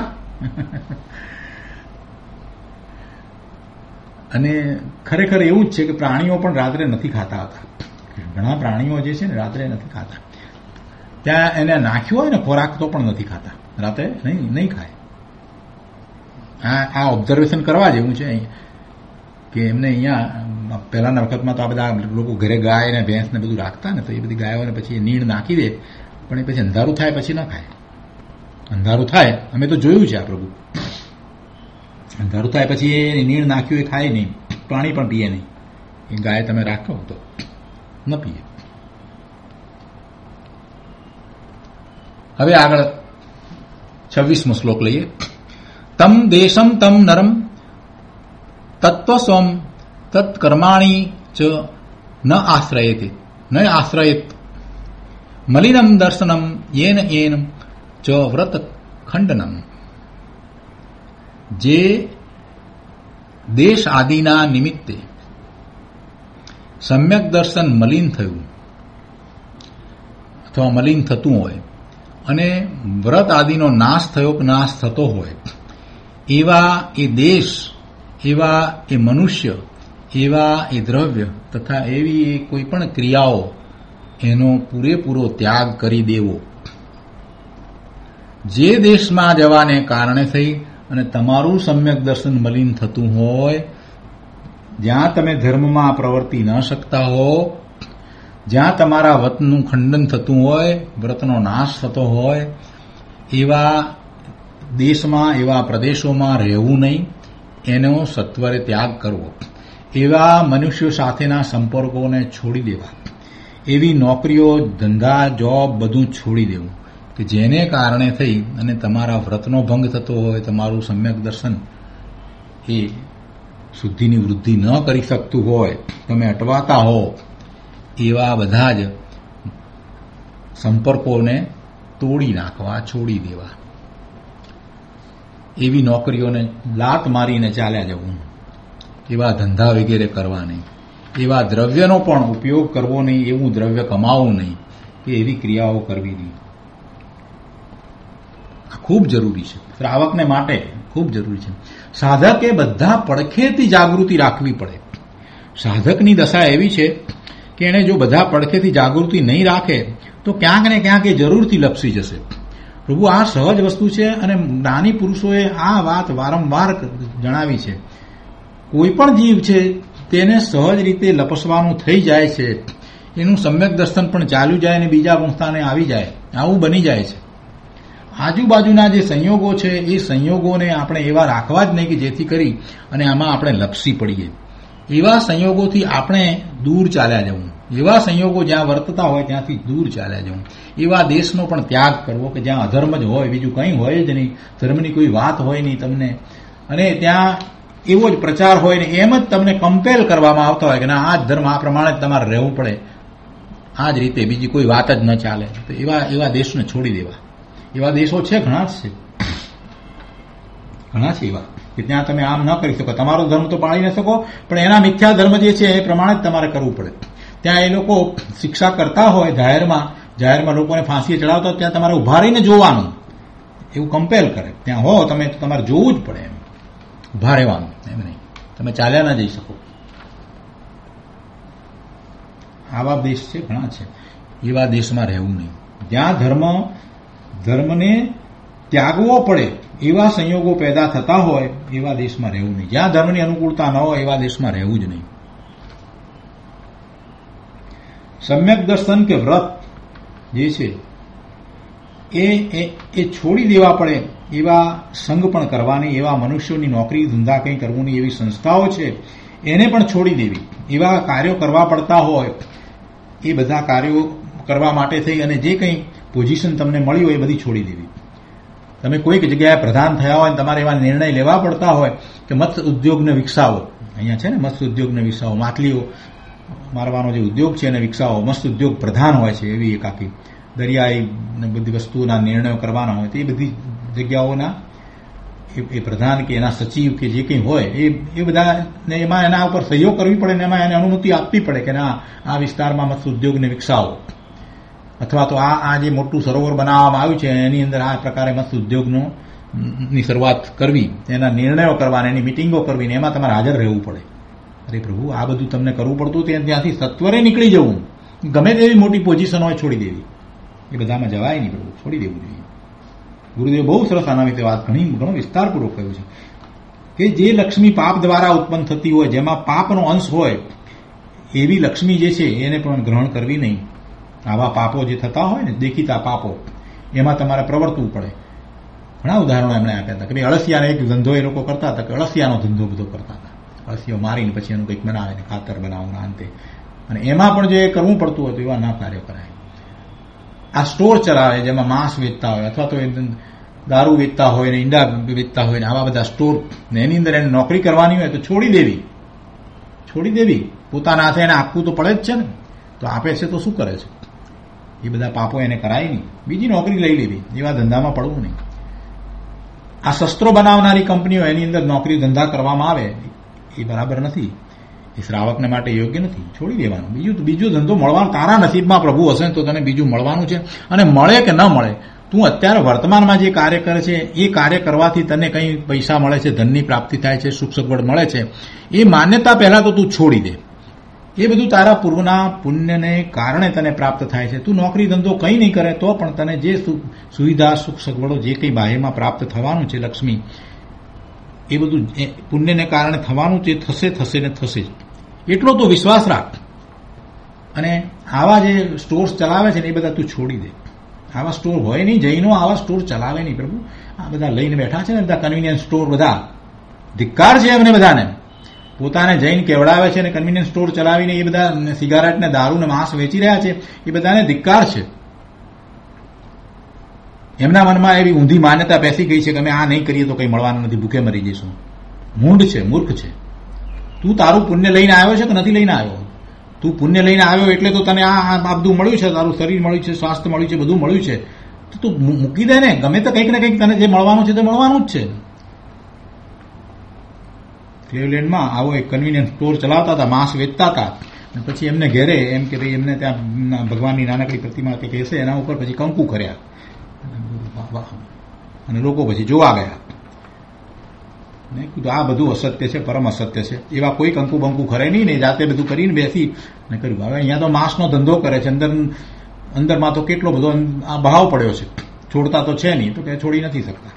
અને ખરેખર એવું જ છે કે પ્રાણીઓ પણ રાત્રે નથી ખાતા હતા. ઘણા પ્રાણીઓ જે છે ને રાત્રે નથી ખાતા. ત્યાં એને નાખ્યો હોય ને ખોરાક તો પણ નથી ખાતા, રાત્રે નહીં ખાય. આ ઓબ્ઝર્વેશન કરવા જેવું છે કે એમને અહીંયા પહેલાના વખતમાં તો આ બધા લોકો ઘરે ગાય ને ભેંસ ને બધું રાખતા ને, તો એ બધી ગાયોને પછી નીણ નાખી દે, પણ એ પછી અંધારું થાય પછી ના ખાય. અંધારું થાય, અમે તો જોયું છે આ પ્રભુ, અંધારું થાય પછી એ નીણ નાખ્યું એ ખાય નહીં, પાણી પણ પીએ નહીં. એ ગાય તમે રાખો તો ન પીએ. હવે આગળ 26મો શ્લોક લઈએ. તમ દેશમ તમ નરમ તત્વસ્વમ તત્કર્માણી ચ ન આશ્રયેત મલિનમ દર્શનમ યેન ચ વ્રત ખંડનમ. જે દેશ આદિના નિમિત્તે સમ્યક દર્શન મલિન થયું અથવા મલિન થતું હોય અને વ્રત આદિનો નાશ થયો કે નાશ થતો હોય, એવા એ દેશ, એવા એ મનુષ્ય, એવા એ દ્રવ્ય તથા એવી એ કોઈ પણ ક્રિયાઓ એનો પૂરેપૂરો ત્યાગ કરી દેવો. જે દેશમાં જવાને કારણે થઈ અને તમારું સમ્યક દર્શન મલિન થતું હોય, જ્યાં તમે ધર્મમાં પ્રવર્તી ન શકતા હો, જ્યાં તમારા વ્રતનું ખંડન થતું હોય, વ્રતનો નાશ થતો હોય, એવા દેશમાં, એવા પ્રદેશોમાં રહેવું નહીં, એનો સત્વરે ત્યાગ કરવો. એવા મનુષ્યો સાથેના સંપર્કોને છોડી દેવા. એવી નોકરીઓ, ધંધા, જોબ બધું છોડી દેવું કે જેને કારણે થઈ અને તમારા વ્રતનો ભંગ થતો હોય, તમારું સમ્યક દર્શન એ શુદ્ધિની વૃદ્ધિ ન કરી શકતું હોય, તમે અટવાતા હો, એવા બધા જ સંપર્કોને તોડી નાખવા, છોડી દેવા. એવી નોકરીઓને લાત મારીને ચાલ્યા જવું, એવા ધંધા વગેરે કરવા નહીં, એવા દ્રવ્યનો પણ ઉપયોગ કરવો નહીં, એવું દ્રવ્ય કમાવવું નહીં, કે એવી ક્રિયાઓ કરવી નહીં. ખૂબ જરૂરી છે, શ્રાવકને માટે ખૂબ જરૂરી છે. સાધકે બધા પડખેથી જાગૃતિ રાખવી પડે. સાધકની દશા એવી છે કે એને જો બધા પડખેથી જાગૃતિ નહીં રાખે તો ક્યાંક ને ક્યાંક એ જરૂરથી લપસી જશે. પ્રભુ આ સહજ વસ્તુ છે અને જ્ઞાની પુરુષોએ આ વાત વારંવાર જણાવી છે. કોઈ પણ જીવ છે તેને સહજ રીતે લપસવાનું થઈ જાય છે, એનું સમ્યક દર્શન પણ ચાલ્યું જાય અને બીજા અવસ્થાને આવી જાય, આવું બની જાય છે. આજુબાજુના જે સંયોગો છે એ સંયોગોને આપણે એવા રાખવા જ નહીં કે જેથી કરી અને આમાં આપણે લપસી પડીએ. એવા સંયોગોથી આપણે દૂર ચાલ્યા જવું, એવા સંયોગો જ્યાં વર્તતા હોય ત્યાંથી દૂર ચાલ્યા જવું. એવા દેશનો પણ ત્યાગ કરવો કે જ્યાં અધર્મ જ હોય, બીજું કંઈ હોય જ નહીં, ધર્મની કોઈ વાત હોય નહીં તમને, અને ત્યાં એવો જ પ્રચાર હોય ને એમ જ તમને કમ્પેલ કરવામાં આવતા હોય કે ના આ જ ધર્મ, આ પ્રમાણે જ તમારે રહેવું પડે, આ જ રીતે બીજી કોઈ વાત જ ન ચાલે. તો એવા દેશને છોડી દેવા. એવા દેશો છે, ઘણા છે એવા કે ત્યાં તમે આમ ન કરી શકો, તમારો ધર્મ તો પાળી ન શકો, પણ એના મિથ્યા ધર્મ જે છે એ પ્રમાણે જ તમારે કરવું પડે. ત્યાં એ લોકો શિક્ષા કરતા હોય જાહેરમાં લોકોને ફાંસીએ ચડાવતા હોય, ત્યાં તમારે ઉભા રહીને જોવાનું, એવું કમ્પેલ કરે. ત્યાં હો તમે તો તમારે જોવું જ પડે, એમ ઉભા રહેવાનું, એમ નહીં તમે ચાલ્યા ના જઈ શકો. આવા દેશ છે, ઘણા છે. એવા દેશમાં રહેવું નહીં. જ્યાં ધર્મને ત્યાગવો પડે એવા સંયોગો પેદા થતા હોય એવા દેશમાં રહેવું નહીં. જ્યાં ધર્મની અનુકૂળતા ન હોય એવા દેશમાં રહેવું જ નહીં. સમ્યક દર્શન કે વ્રત જે છે એ છોડી દેવા પડે એવા સંગ પણ કરવાની, એવા મનુષ્યોની નોકરી ધંધા કંઈ કરવું નહીં, એવી સંસ્થાઓ છે એને પણ છોડી દેવી. એવા કાર્યો કરવા પડતા હોય એ બધા કાર્યો કરવા માટે થઈ અને જે કંઈ પોઝિશન તમને મળી હોય એ બધી છોડી દેવી. તમે કોઈક જગ્યાએ પ્રધાન થયા હોય, તમારે એવા નિર્ણય લેવા પડતા હોય કે મત્સ્ય ઉદ્યોગને વિકસાવો, અહીંયા છે ને મત્સ્ય ઉદ્યોગને વિકસાવો, માછલીઓ મારવાનો જે ઉદ્યોગ છે એને વિકસાવો, મત્સ્ય ઉદ્યોગ પ્રધાન હોય છે એવી એક આખી દરિયાઈ બધી વસ્તુઓના નિર્ણયો કરવાના હોય તો એ બધી જગ્યાઓના એ પ્રધાન કે એના સચિવ કે જે કંઈ હોય એ બધાને એમાં એના ઉપર સહયોગ કરવી પડે ને એમાં એને અનુમતિ આપવી પડે કે ના આ વિસ્તારમાં મત્સ્ય ઉદ્યોગને વિકસાવો, અથવા તો આ જે મોટું સરોવર બનાવવામાં આવ્યું છે એની અંદર આ પ્રકારે મત્સ્ય ઉદ્યોગની શરૂઆત કરવી, એના નિર્ણયો કરવાના, એની મિટિંગો કરવી ને એમાં તમારે હાજર રહેવું પડે. અરે પ્રભુ, આ બધું તમને કરવું પડતું ત્યાંથી સત્વરે નીકળી જવું, ગમે તેવી મોટી પોઝિશન હોય છોડી દેવી, એ બધામાં જવાય નહીં પ્રભુ, છોડી દેવું જોઈએ. ગુરુદેવ બહુ સરસ આના વિશે વાત ઘણો વિસ્તારપૂર્વક કહ્યું છે કે જે લક્ષ્મી પાપ દ્વારા ઉત્પન્ન થતી હોય, જેમાં પાપનો અંશ હોય, એવી લક્ષ્મી જે છે એને પણ ગ્રહણ કરવી નહીં. આવા પાપો જે થતા હોય ને, દેખીતા પાપો, એમાં તમારે પ્રવર્તવું પડે. ઘણા ઉદાહરણો એમણે આપ્યા હતા કે ભાઈ અળસિયાનો એક ધંધો એ લોકો કરતા હતા કે અળસિયાનો ધંધો બધો કરતા હતા. અળસિયો મારીને પછી એનું કંઈક બનાવે ને ખાતર બનાવવાના અંતે, અને એમાં પણ જે કરવું પડતું હોય તો એવા ના કાર્યો કરાય. આ સ્ટોર ચલાવે જેમાં માંસ વેચતા હોય અથવા તો દારૂ વેચતા હોય ને ઈંડા વેચતા હોય ને આવા બધા સ્ટોર ને એની અંદર એને નોકરી કરવાની હોય તો છોડી દેવી. પોતાના હાથે એને આપવું તો પડે જ છે ને, તો આપે છે તો શું કરે છે? એ બધા પાપો એને કરાય નહીં. બીજી નોકરી લઈ લેવી, એવા ધંધામાં પડવું નહીં. આ શસ્ત્રો બનાવનારી કંપનીઓ એની અંદર નોકરી ધંધા કરવામાં આવે એ બરાબર નથી, એ શ્રાવકને માટે યોગ્ય નથી, છોડી દેવાનું. બીજો ધંધો મળવાનો તારા નસીબમાં પ્રભુ હશે તો તને બીજું મળવાનું છે. અને મળે કે ન મળે, તું અત્યારે વર્તમાનમાં જે કાર્ય કરે છે એ કાર્ય કરવાથી તને કંઈ પૈસા મળે છે, ધનની પ્રાપ્તિ થાય છે, સુખ સગવડ મળે છે, એ માન્યતા પહેલા તો તું છોડી દે. એ બધું તારા પૂર્વના પુણ્યને કારણે તને પ્રાપ્ત થાય છે. તું નોકરી ધંધો કંઈ નહીં કરે તો પણ તને જે સુવિધા સુખ સગવડો જે કંઈ બાહ્યમાં પ્રાપ્ત થવાનું છે લક્ષ્મી, એ બધું પુણ્યને કારણે થવાનું છે, થશે ને થશે જ. એટલો તો વિશ્વાસ રાખ. અને આવા જે સ્ટોર્સ ચલાવે છે ને એ બધા તું છોડી દે. આવા સ્ટોર હોય નહીં, જૈનો આવા સ્ટોર ચલાવે નહીં પ્રભુ. આ બધા લઈને બેઠા છે ને બધા કન્વિનિયન્સ સ્ટોર, બધા ધિક્કાર છે એમને બધાને. પોતાને જૈન કેવડાવે છે ને કન્વિનિયન્સ સ્ટોર ચલાવીને એ બધા સિગારેટ ને દારૂ ને માંસ વેચી રહ્યા છે, એ બધાને ધિક્કાર છે. એમના મનમાં એવી ઊંધી માન્યતા બેસી ગઈ છે કે અમે આ નહીં કરીએ તો કંઈ મળવાનું નથી, ભૂખે મરી જઈશું. મૂંઢ છે, મૂર્ખ છે. તું તારું પુણ્ય લઈને આવ્યો છે કે નથી લઈને આવ્યો? તું પુણ્ય લઈને આવ્યો એટલે તો તને આ બધું મળ્યું છે, તારું શરીર મળ્યું છે, સ્વાસ્થ્ય મળ્યું છે, બધું મળ્યું છે. તો તું મૂકી દે ને. ગમે તો કંઈક ને કંઈક તને જે મળવાનું છે તે મળવાનું જ છે. ક્લિવલેન્ડમાં આવો એક કન્વિનિયન્સ સ્ટોર ચલાવતા હતા, માંસ વેચતા હતા, અને પછી એમને ઘેરે એમ કે ભાઈ એમને ત્યાં ભગવાનની નાનકડી પ્રતિમા કે કહેશે એના ઉપર પછી કંકુ કર્યા. અને લોકો પછી જોવા ગયા. મેં કીધું આ બધું અસત્ય છે, પરમ અસત્ય છે. એવા કોઈ કંકુ બંકુ ખરે નહીં ને જાતે બધું કરીને બેસી ને કર્યું. હવે અહીંયા તો માંસનો ધંધો કરે છે, અંદરમાં તો કેટલો બધો આ ભાવ પડ્યો છે. છોડતા તો છે નહીં, તો કે છોડી નથી શકતા.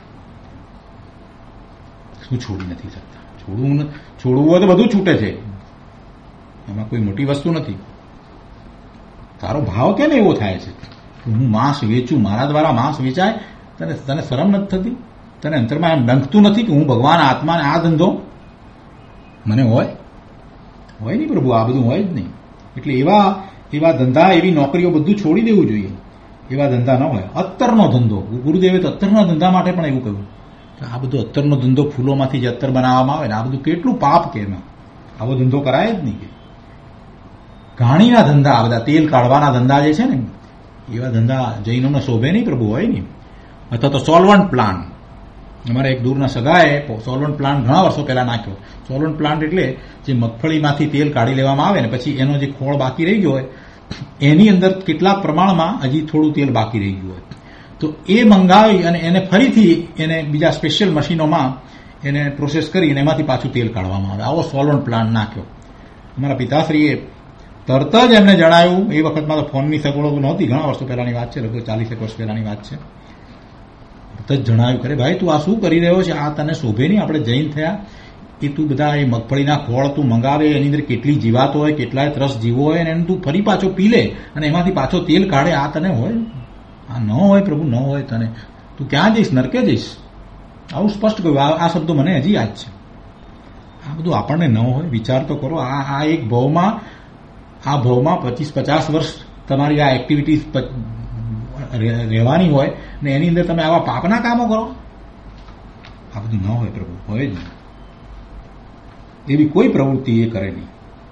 શું છોડી નથી શકતા? છોડવું હોય તો બધું છૂટે છે, એમાં કોઈ મોટી વસ્તુ નથી. તારો ભાવ કેમ એવો થાય છે? હું માંસ વેચું, મારા દ્વારા માંસ વેચાય, તને શરમ નથી થતી? તને અંતરમાં એમ ડંખતું નથી કે હું ભગવાન આત્માને આ ધંધો મને હોય નહીં પ્રભુ, આ બધું હોય જ નહીં. એટલે એવા ધંધા, એવી નોકરીઓ બધું છોડી દેવું જોઈએ. એવા ધંધા ન હોય. અત્તરનો ધંધો, ગુરુદેવે તો અત્તરના ધંધા માટે પણ એવું કહ્યું કે આ બધો અત્તરનો ધંધો, ફૂલોમાંથી જે અત્તર બનાવવામાં આવે ને, આ બધું કેટલું પાપ કે એમાં આવો ધંધો કરાય જ નહીં. કે ઘાણીના ધંધા, આ બધા તેલ કાઢવાના ધંધા જે છે ને, એવા ધંધા જૈનોને શોભે નહીં પ્રભુ, હોય નહીં. અથવા તો સોલ્વન્ટ પ્લાન્ટ, અમારા એક દૂરના સગાએ સોલ્વન્ટ પ્લાન્ટ ઘણા વર્ષો પહેલા નાખ્યો. સોલ્વન્ટ પ્લાન્ટ એટલે જે મગફળીમાંથી તેલ કાઢી લેવામાં આવે ને પછી એનો જે ખોળ બાકી રહી ગયો હોય, એની અંદર કેટલાક પ્રમાણમાં હજી થોડું તેલ બાકી રહી ગયું હોય, તો એ મંગાવી અને એને ફરીથી એને બીજા સ્પેશિયલ મશીનોમાં એને પ્રોસેસ કરી અને એમાંથી પાછું તેલ કાઢવામાં આવે. આવો સોલ્વન્ટ પ્લાન્ટ નાખ્યો. અમારા પિતાશ્રીએ તરત જ એમને જણાવ્યું. એ વખતમાં તો ફોનની સગવડો નહોતી, ઘણા વર્ષો પહેલાની વાત છે, લગભગ 40 વર્ષ પહેલાની વાત છે. તરત જ જણાવ્યું, કરે ભાઈ તું આ શું કરી રહ્યો છે? આ તને શોભે નહીં. આપણે જૈન થયા એ તું બધા એ મગફળીના ખોળ તું મંગાવે, એની અંદર કેટલી જીવાત હોય, કેટલાય ત્રસ જીવો હોય, અને એને તું ફરી પાછો પી લે અને એમાંથી પાછો તેલ કાઢે. આ તને હોય? આ ન હોય પ્રભુ, ન હોય તને. તું ક્યાં જઈશ? નરકે જઈશ. આવું સ્પષ્ટ કહ્યું. આ શબ્દો મને હજી યાદ છે. આ બધું આપણને ન હોય. વિચાર તો કરો. આ એક ભાવમાં, આ ભાવમાં 25-50 વર્ષ તમારી આ એક્ટિવિટીઝ રહેવાની હોય ને એની અંદર તમે આવા પાપના કામો કરો. આ બધું ન હોય પ્રભુ, હોય જ નહીં. એવી કોઈ પ્રવૃત્તિ એ કરે નહીં.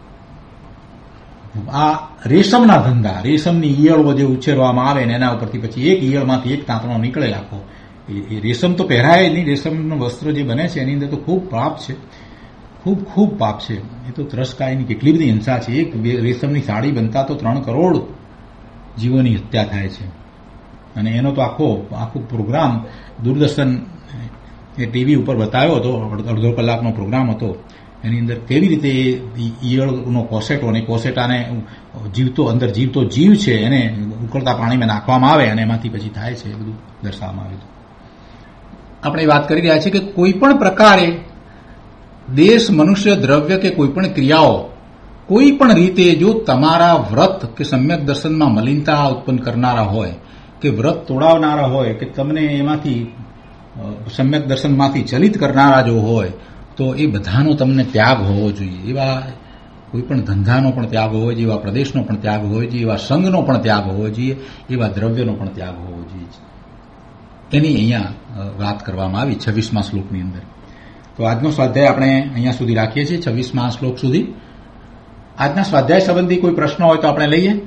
આ રેશમના ધંધા, રેશમની ઈયળો જે ઉછેરવામાં આવે ને એના ઉપરથી પછી એક ઈયળમાંથી એક તાંતણો નીકળે આખો. એ રેશમ તો પહેરાય નહીં. રેશમનું વસ્ત્ર જે બને છે એની અંદર તો ખૂબ પાપ છે, ખૂબ પાપ છે. એ તો ત્રસકાયની કેટલી બધી હિંસા છે. એક રેશમની સાડી બનતા તો 3 કરોડ જીવોની હત્યા થાય છે. અને એનો તો આખો પ્રોગ્રામ દૂરદર્શન એ ટીવી ઉપર બતાવ્યો હતો. અડધો કલાકનો પ્રોગ્રામ હતો. એની અંદર કેવી રીતે ઈયળનો કોસેટો અને કોસેટાને અંદર જીવતો જીવ છે એને ઉકળતા પાણીમાં નાખવામાં આવે અને એમાંથી પછી થાય છે, એ બધું દર્શાવવામાં આવ્યું. આપણે વાત કરી રહ્યા છીએ કે કોઈ પણ પ્રકારે દેશ, મનુષ્ય, દ્રવ્ય કે કોઈ પણ ક્રિયાઓ કોઈ પણ રીતે જો તમારા વ્રત કે સમ્યક દર્શનમાં મલિનતા ઉત્પન્ન કરનારા હોય કે વ્રત તોડાવનારા હોય કે તમને એમાંથી સમ્યક દર્શનમાંથી ચલિત કરનારા જો હોય તો એ બધાનો તમને ત્યાગ હોવો જોઈએ. એવા કોઈ પણ ધંધાનો પણ ત્યાગ હોવો જોઈએ, એવા પ્રદેશનો પણ ત્યાગ હોવો જોઈએ, એવા સંઘનો પણ ત્યાગ હોવો જોઈએ, એવા દ્રવ્યનો પણ ત્યાગ હોવો જોઈએ. એની અહીંયા વાત કરવામાં આવી 26મા શ્લોકની અંદર. તો આજનો સ્વાધ્યાય આપણે અહીંયા સુધી રાખીએ છીએ, 26મા શ્લોક સુધી. આજના સ્વાધ્યાય સંબંધી કોઈ પ્રશ્ન હોય તો આપણે લઈએ.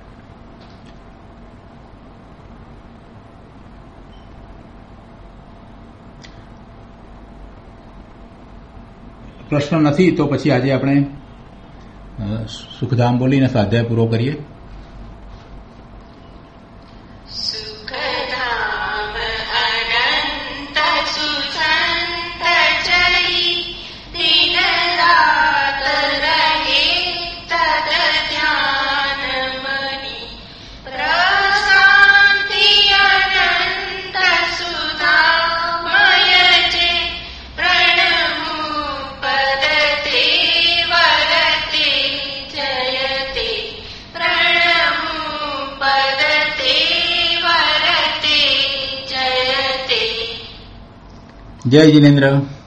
પ્રશ્ન નથી તો પછી આજે આપણે સુખધામ બોલીને સ્વાધ્યાય પૂરો કરીએ. જય જિનેન્દ્ર.